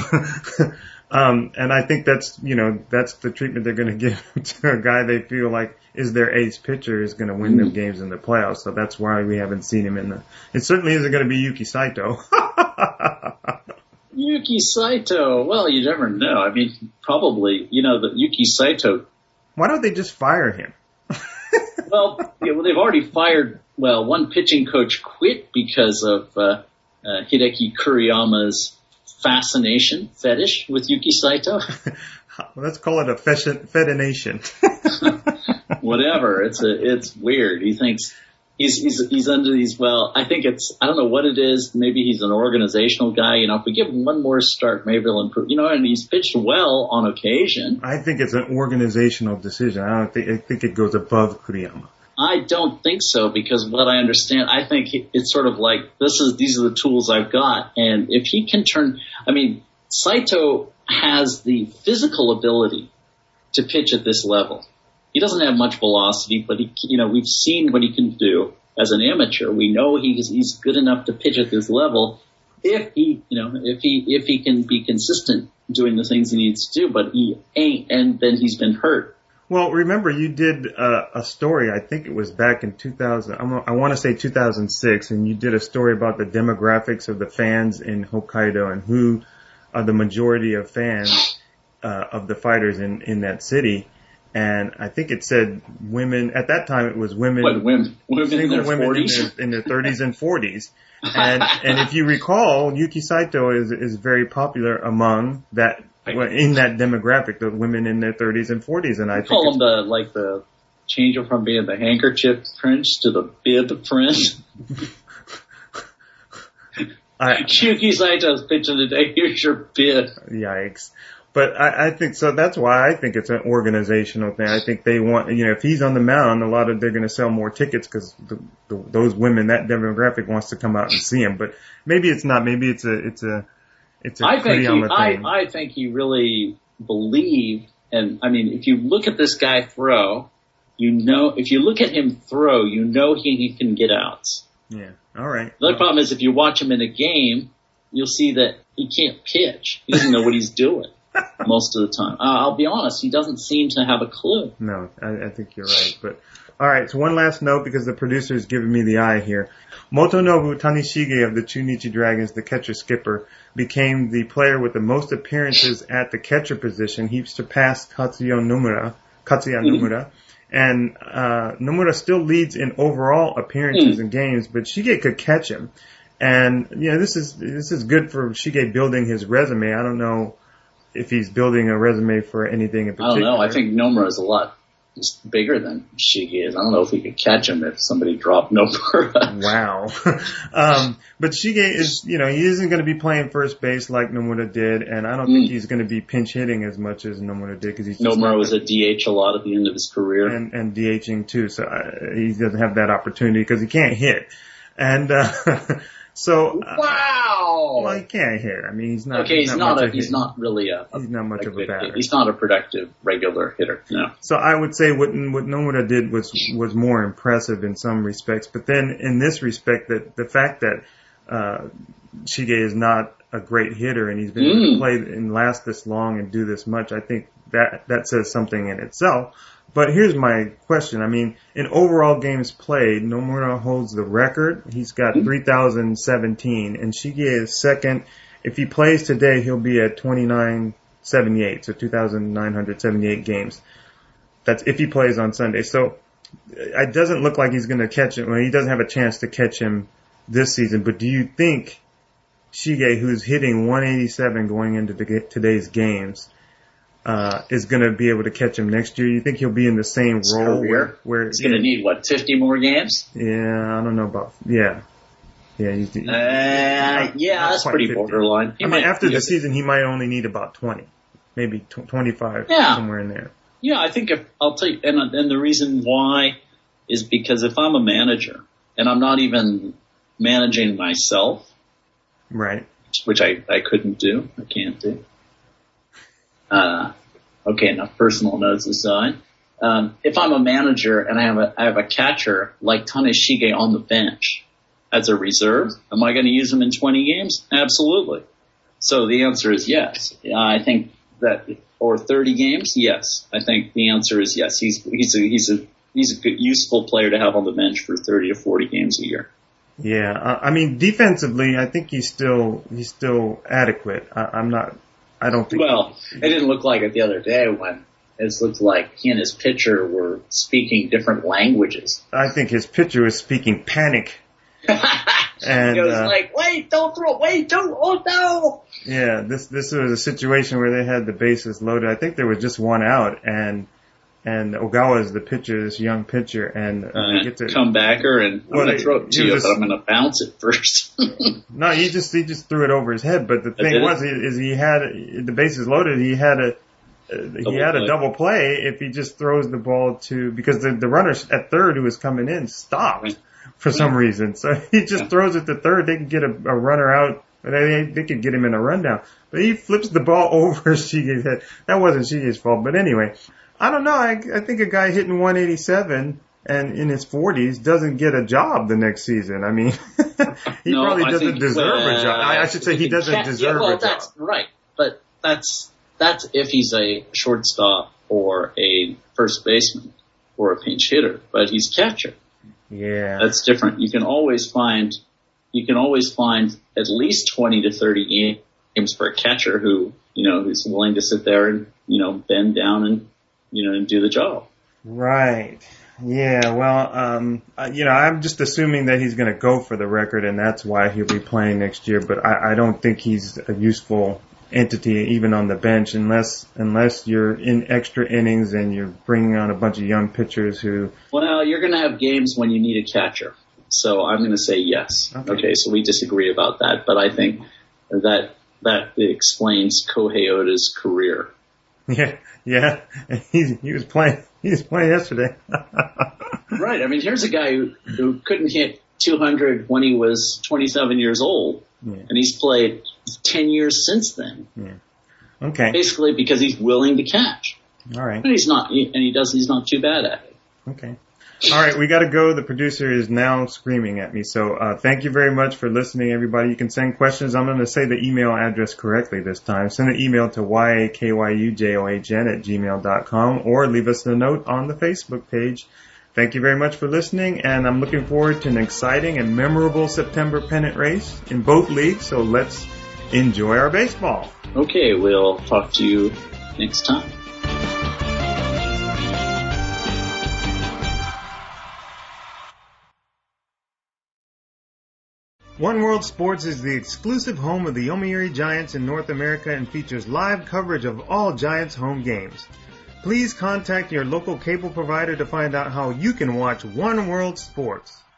[SPEAKER 1] um, and I think that's, you know, that's the treatment they're going to give to a guy they feel like is their ace pitcher, is going to win mm. them games in the playoffs. So that's why we haven't seen him in the. It certainly isn't going to be Yuki Saito.
[SPEAKER 2] Yuki Saito. Well, you never know. I mean, probably, you know, the Yuki Saito.
[SPEAKER 1] Why don't they just fire him?
[SPEAKER 2] well, yeah, well, they've already fired. Well, one pitching coach quit because of uh, uh, Hideki Kuriyama's fascination, fetish with Yuki Saito.
[SPEAKER 1] Well, let's call it a fetination.
[SPEAKER 2] Whatever. It's a, it's weird. He thinks he's, he's, he's under these, well, I think it's, I don't know what it is. Maybe he's an organizational guy. You know, if we give him one more start, maybe he'll improve, you know, and he's pitched well on occasion.
[SPEAKER 1] I think it's an organizational decision. I don't think, I think it goes above Kuriyama.
[SPEAKER 2] I don't think so, because what I understand, I think it's sort of like, this is, these are the tools I've got. And if he can turn, I mean, Saito has the physical ability to pitch at this level. He doesn't have much velocity, but he, you know, we've seen what he can do as an amateur. We know he's, he's good enough to pitch at this level if he, you know, if he, if he can be consistent doing the things he needs to do, but he ain't, and then he's been hurt.
[SPEAKER 1] Well, remember you did uh, a story, I think it was back in two thousand, I'm, I want to say two thousand six, and you did a story about the demographics of the fans in Hokkaido and who are the majority of fans uh, of the fighters in, in that city. And I think it said women, at that time it was women,
[SPEAKER 2] what, women, women
[SPEAKER 1] single
[SPEAKER 2] in their
[SPEAKER 1] women
[SPEAKER 2] forties?
[SPEAKER 1] in their, in their thirties and forties. And, and if you recall, Yuki Saito is, is very popular among that, in that demographic, the women in their thirties and forties. And I think
[SPEAKER 2] call them the, like the changer from being the handkerchief prince to the bib prince. I, Yuki Saito's pitching today. Here's your bib.
[SPEAKER 1] Yikes. But I, I think, so that's why I think it's an organizational thing. I think they want, you know, if he's on the mound, a lot of, they're going to sell more tickets because the, the, those women, that demographic wants to come out and see him. But maybe it's not. Maybe it's a, it's a, it's a
[SPEAKER 2] I think he, I,
[SPEAKER 1] thing.
[SPEAKER 2] I think he really believed, and I mean, if you look at this guy throw, you know, if you look at him throw, you know he, he can get outs.
[SPEAKER 1] Yeah. All right.
[SPEAKER 2] The other problem is if you watch him in a game, you'll see that he can't pitch. He doesn't know what he's doing most of the time. Uh, I'll be honest, he doesn't seem to have a clue.
[SPEAKER 1] No, I, I think you're right. But all right, so one last note because the producer is giving me the eye here. Motonobu Tanishige of the Chunichi Dragons, the catcher skipper, became the player with the most appearances at the catcher position. He surpassed Katsuya Nomura. Katsuya
[SPEAKER 2] Mm-hmm.
[SPEAKER 1] Nomura. And uh Nomura still leads in overall appearances
[SPEAKER 2] Mm.
[SPEAKER 1] in games, but Shige could catch him. And you know, this is this is good for Shige building his resume. I don't know if he's building a resume for anything in particular.
[SPEAKER 2] I don't know. I think Nomura is a lot just bigger than Shige is. I don't know if he could catch him if somebody dropped Nomura.
[SPEAKER 1] Wow. um, but Shige is, you know, he isn't going to be playing first base like Nomura did, and I don't
[SPEAKER 2] Mm.
[SPEAKER 1] think he's going to be pinch hitting as much as Nomura did because he's just
[SPEAKER 2] Nomura
[SPEAKER 1] not-
[SPEAKER 2] was a D H a lot at the end of his career.
[SPEAKER 1] and, and DHing too, so uh, he doesn't have that opportunity because he can't hit. And uh, so, uh,
[SPEAKER 2] Wow.
[SPEAKER 1] well, he can't hit. I mean, he's not.
[SPEAKER 2] Okay, he's not
[SPEAKER 1] much
[SPEAKER 2] a,
[SPEAKER 1] of
[SPEAKER 2] he's
[SPEAKER 1] hit.
[SPEAKER 2] not really a, a
[SPEAKER 1] He's not much
[SPEAKER 2] a
[SPEAKER 1] of a
[SPEAKER 2] good
[SPEAKER 1] batter.
[SPEAKER 2] hit. He's not a productive regular hitter. No.
[SPEAKER 1] So I would say what what Nomura did was was more impressive in some respects, but then in this respect, that the fact that uh, Shige is not a great hitter and he's been able
[SPEAKER 2] Mm.
[SPEAKER 1] to play and last this long and do this much, I think that that says something in itself. But here's my question. I mean, in overall games played, Nomura holds the record. He's got three thousand seventeen, and Shige is second. If he plays today, he'll be at twenty-nine seventy-eight, so two thousand nine hundred seventy-eight games. That's if he plays on Sunday. So it doesn't look like he's going to catch him. Well, he doesn't have a chance to catch him this season. But do you think Shige, who's hitting one eighty-seven going into the, today's games, uh, is going to be able to catch him next year? You think he'll be in the same
[SPEAKER 2] His
[SPEAKER 1] role
[SPEAKER 2] career?
[SPEAKER 1] where, where
[SPEAKER 2] He's going to need, what, fifty more games?
[SPEAKER 1] yeah, I don't know about, yeah. Yeah, he's,
[SPEAKER 2] Uh,
[SPEAKER 1] not-
[SPEAKER 2] yeah,
[SPEAKER 1] not
[SPEAKER 2] that's
[SPEAKER 1] quite
[SPEAKER 2] pretty
[SPEAKER 1] fifty.
[SPEAKER 2] borderline. He
[SPEAKER 1] I mean,
[SPEAKER 2] might-
[SPEAKER 1] after
[SPEAKER 2] yeah.
[SPEAKER 1] the season, he might only need about twenty, maybe tw- twenty-five,
[SPEAKER 2] Yeah.
[SPEAKER 1] somewhere in there.
[SPEAKER 2] Yeah, I think if, I'll tell you, and, and the reason why is because if I'm a manager and I'm not even managing myself,
[SPEAKER 1] Right.
[SPEAKER 2] which I, I couldn't do, I can't do. Uh, okay, enough personal notes aside. Um, if I'm a manager and I have a, I have a catcher like Tanishige on the bench as a reserve, am I going to use him in twenty games? Absolutely. So the answer is yes. I think that, or thirty games? Yes. I think the answer is yes. He's, he's a, he's a, he's a good, useful player to have on the bench for thirty to forty games a year.
[SPEAKER 1] Yeah, I, I mean, defensively, I think he's still he's still adequate. I, I'm not. I don't think.
[SPEAKER 2] Well, it didn't look like it the other day when it looked like he and his pitcher were speaking different languages.
[SPEAKER 1] I think his pitcher was speaking panic. And,
[SPEAKER 2] he was
[SPEAKER 1] uh,
[SPEAKER 2] like, wait, don't throw, wait, don't, oh no!
[SPEAKER 1] Yeah, this this was a situation where they had the bases loaded. I think there was just one out, and and Ogawa is the pitcher, this young pitcher, and uh,
[SPEAKER 2] Uh,
[SPEAKER 1] get to
[SPEAKER 2] comebacker, and I'm
[SPEAKER 1] Well,
[SPEAKER 2] going to
[SPEAKER 1] they-
[SPEAKER 2] throw it to
[SPEAKER 1] he
[SPEAKER 2] you,
[SPEAKER 1] was-
[SPEAKER 2] but I'm going to bounce it first.
[SPEAKER 1] No, he just he just threw it over his head. But the
[SPEAKER 2] I
[SPEAKER 1] thing
[SPEAKER 2] did?
[SPEAKER 1] was, is he had the bases loaded. He had a he
[SPEAKER 2] double
[SPEAKER 1] had
[SPEAKER 2] play.
[SPEAKER 1] a double play if he just throws the ball to, because the, the runner at third who was coming in stopped
[SPEAKER 2] Right.
[SPEAKER 1] for some reason. So he just
[SPEAKER 2] Yeah.
[SPEAKER 1] throws it to third. They can get a, a runner out. They, they could get him in a rundown. But he flips the ball over Shige's head. That wasn't Shige's fault. But anyway, I don't know. I, I think a guy hitting one eighty-seven and in his forties doesn't get a job the next season. I mean, he
[SPEAKER 2] No,
[SPEAKER 1] probably
[SPEAKER 2] I
[SPEAKER 1] doesn't
[SPEAKER 2] think,
[SPEAKER 1] deserve
[SPEAKER 2] uh,
[SPEAKER 1] a job. I, I should say he doesn't
[SPEAKER 2] Cat-
[SPEAKER 1] deserve
[SPEAKER 2] yeah, well,
[SPEAKER 1] a job.
[SPEAKER 2] that's right, but that's that's if he's a shortstop or a first baseman or a pinch hitter. But he's catcher.
[SPEAKER 1] Yeah.
[SPEAKER 2] That's different. You can always find you can always find at least twenty to thirty games for a catcher who you know who's willing to sit there and you know bend down and you know and do the job.
[SPEAKER 1] Right. Yeah, well, um, uh, you know, I'm just assuming that he's going to go for the record, and that's why he'll be playing next year. But I, I don't think he's a useful entity, even on the bench, unless unless you're in extra innings and you're bringing on a bunch of young pitchers who.
[SPEAKER 2] Well, you're going to have games when you need a catcher, so I'm going to say yes.
[SPEAKER 1] Okay.
[SPEAKER 2] Okay, so we disagree about that, but I think that that explains Kohei Oda's career.
[SPEAKER 1] Yeah, yeah, he he was playing. He was playing yesterday.
[SPEAKER 2] Right. I mean, here's a guy who, who couldn't hit two hundred when he was twenty-seven years old,
[SPEAKER 1] Yeah.
[SPEAKER 2] and he's played ten years since then.
[SPEAKER 1] Yeah. Okay.
[SPEAKER 2] Basically, because he's willing to catch,
[SPEAKER 1] All right.
[SPEAKER 2] and he's not, and he does. He's not too bad at it.
[SPEAKER 1] Okay. All right, we got to go. The producer is now screaming at me. So uh, thank you very much for listening, everybody. You can send questions. I'm going to say the email address correctly this time. Send an email to y a k y u j o h n at gmail dot com or leave us a note on the Facebook page. Thank you very much for listening, and I'm looking forward to an exciting and memorable September pennant race in both leagues. So let's enjoy our baseball.
[SPEAKER 2] Okay, we'll talk to you next time.
[SPEAKER 1] One World Sports is the exclusive home of the Yomiuri Giants in North America and features live coverage of all Giants home games. Please contact your local cable provider to find out how you can watch One World Sports.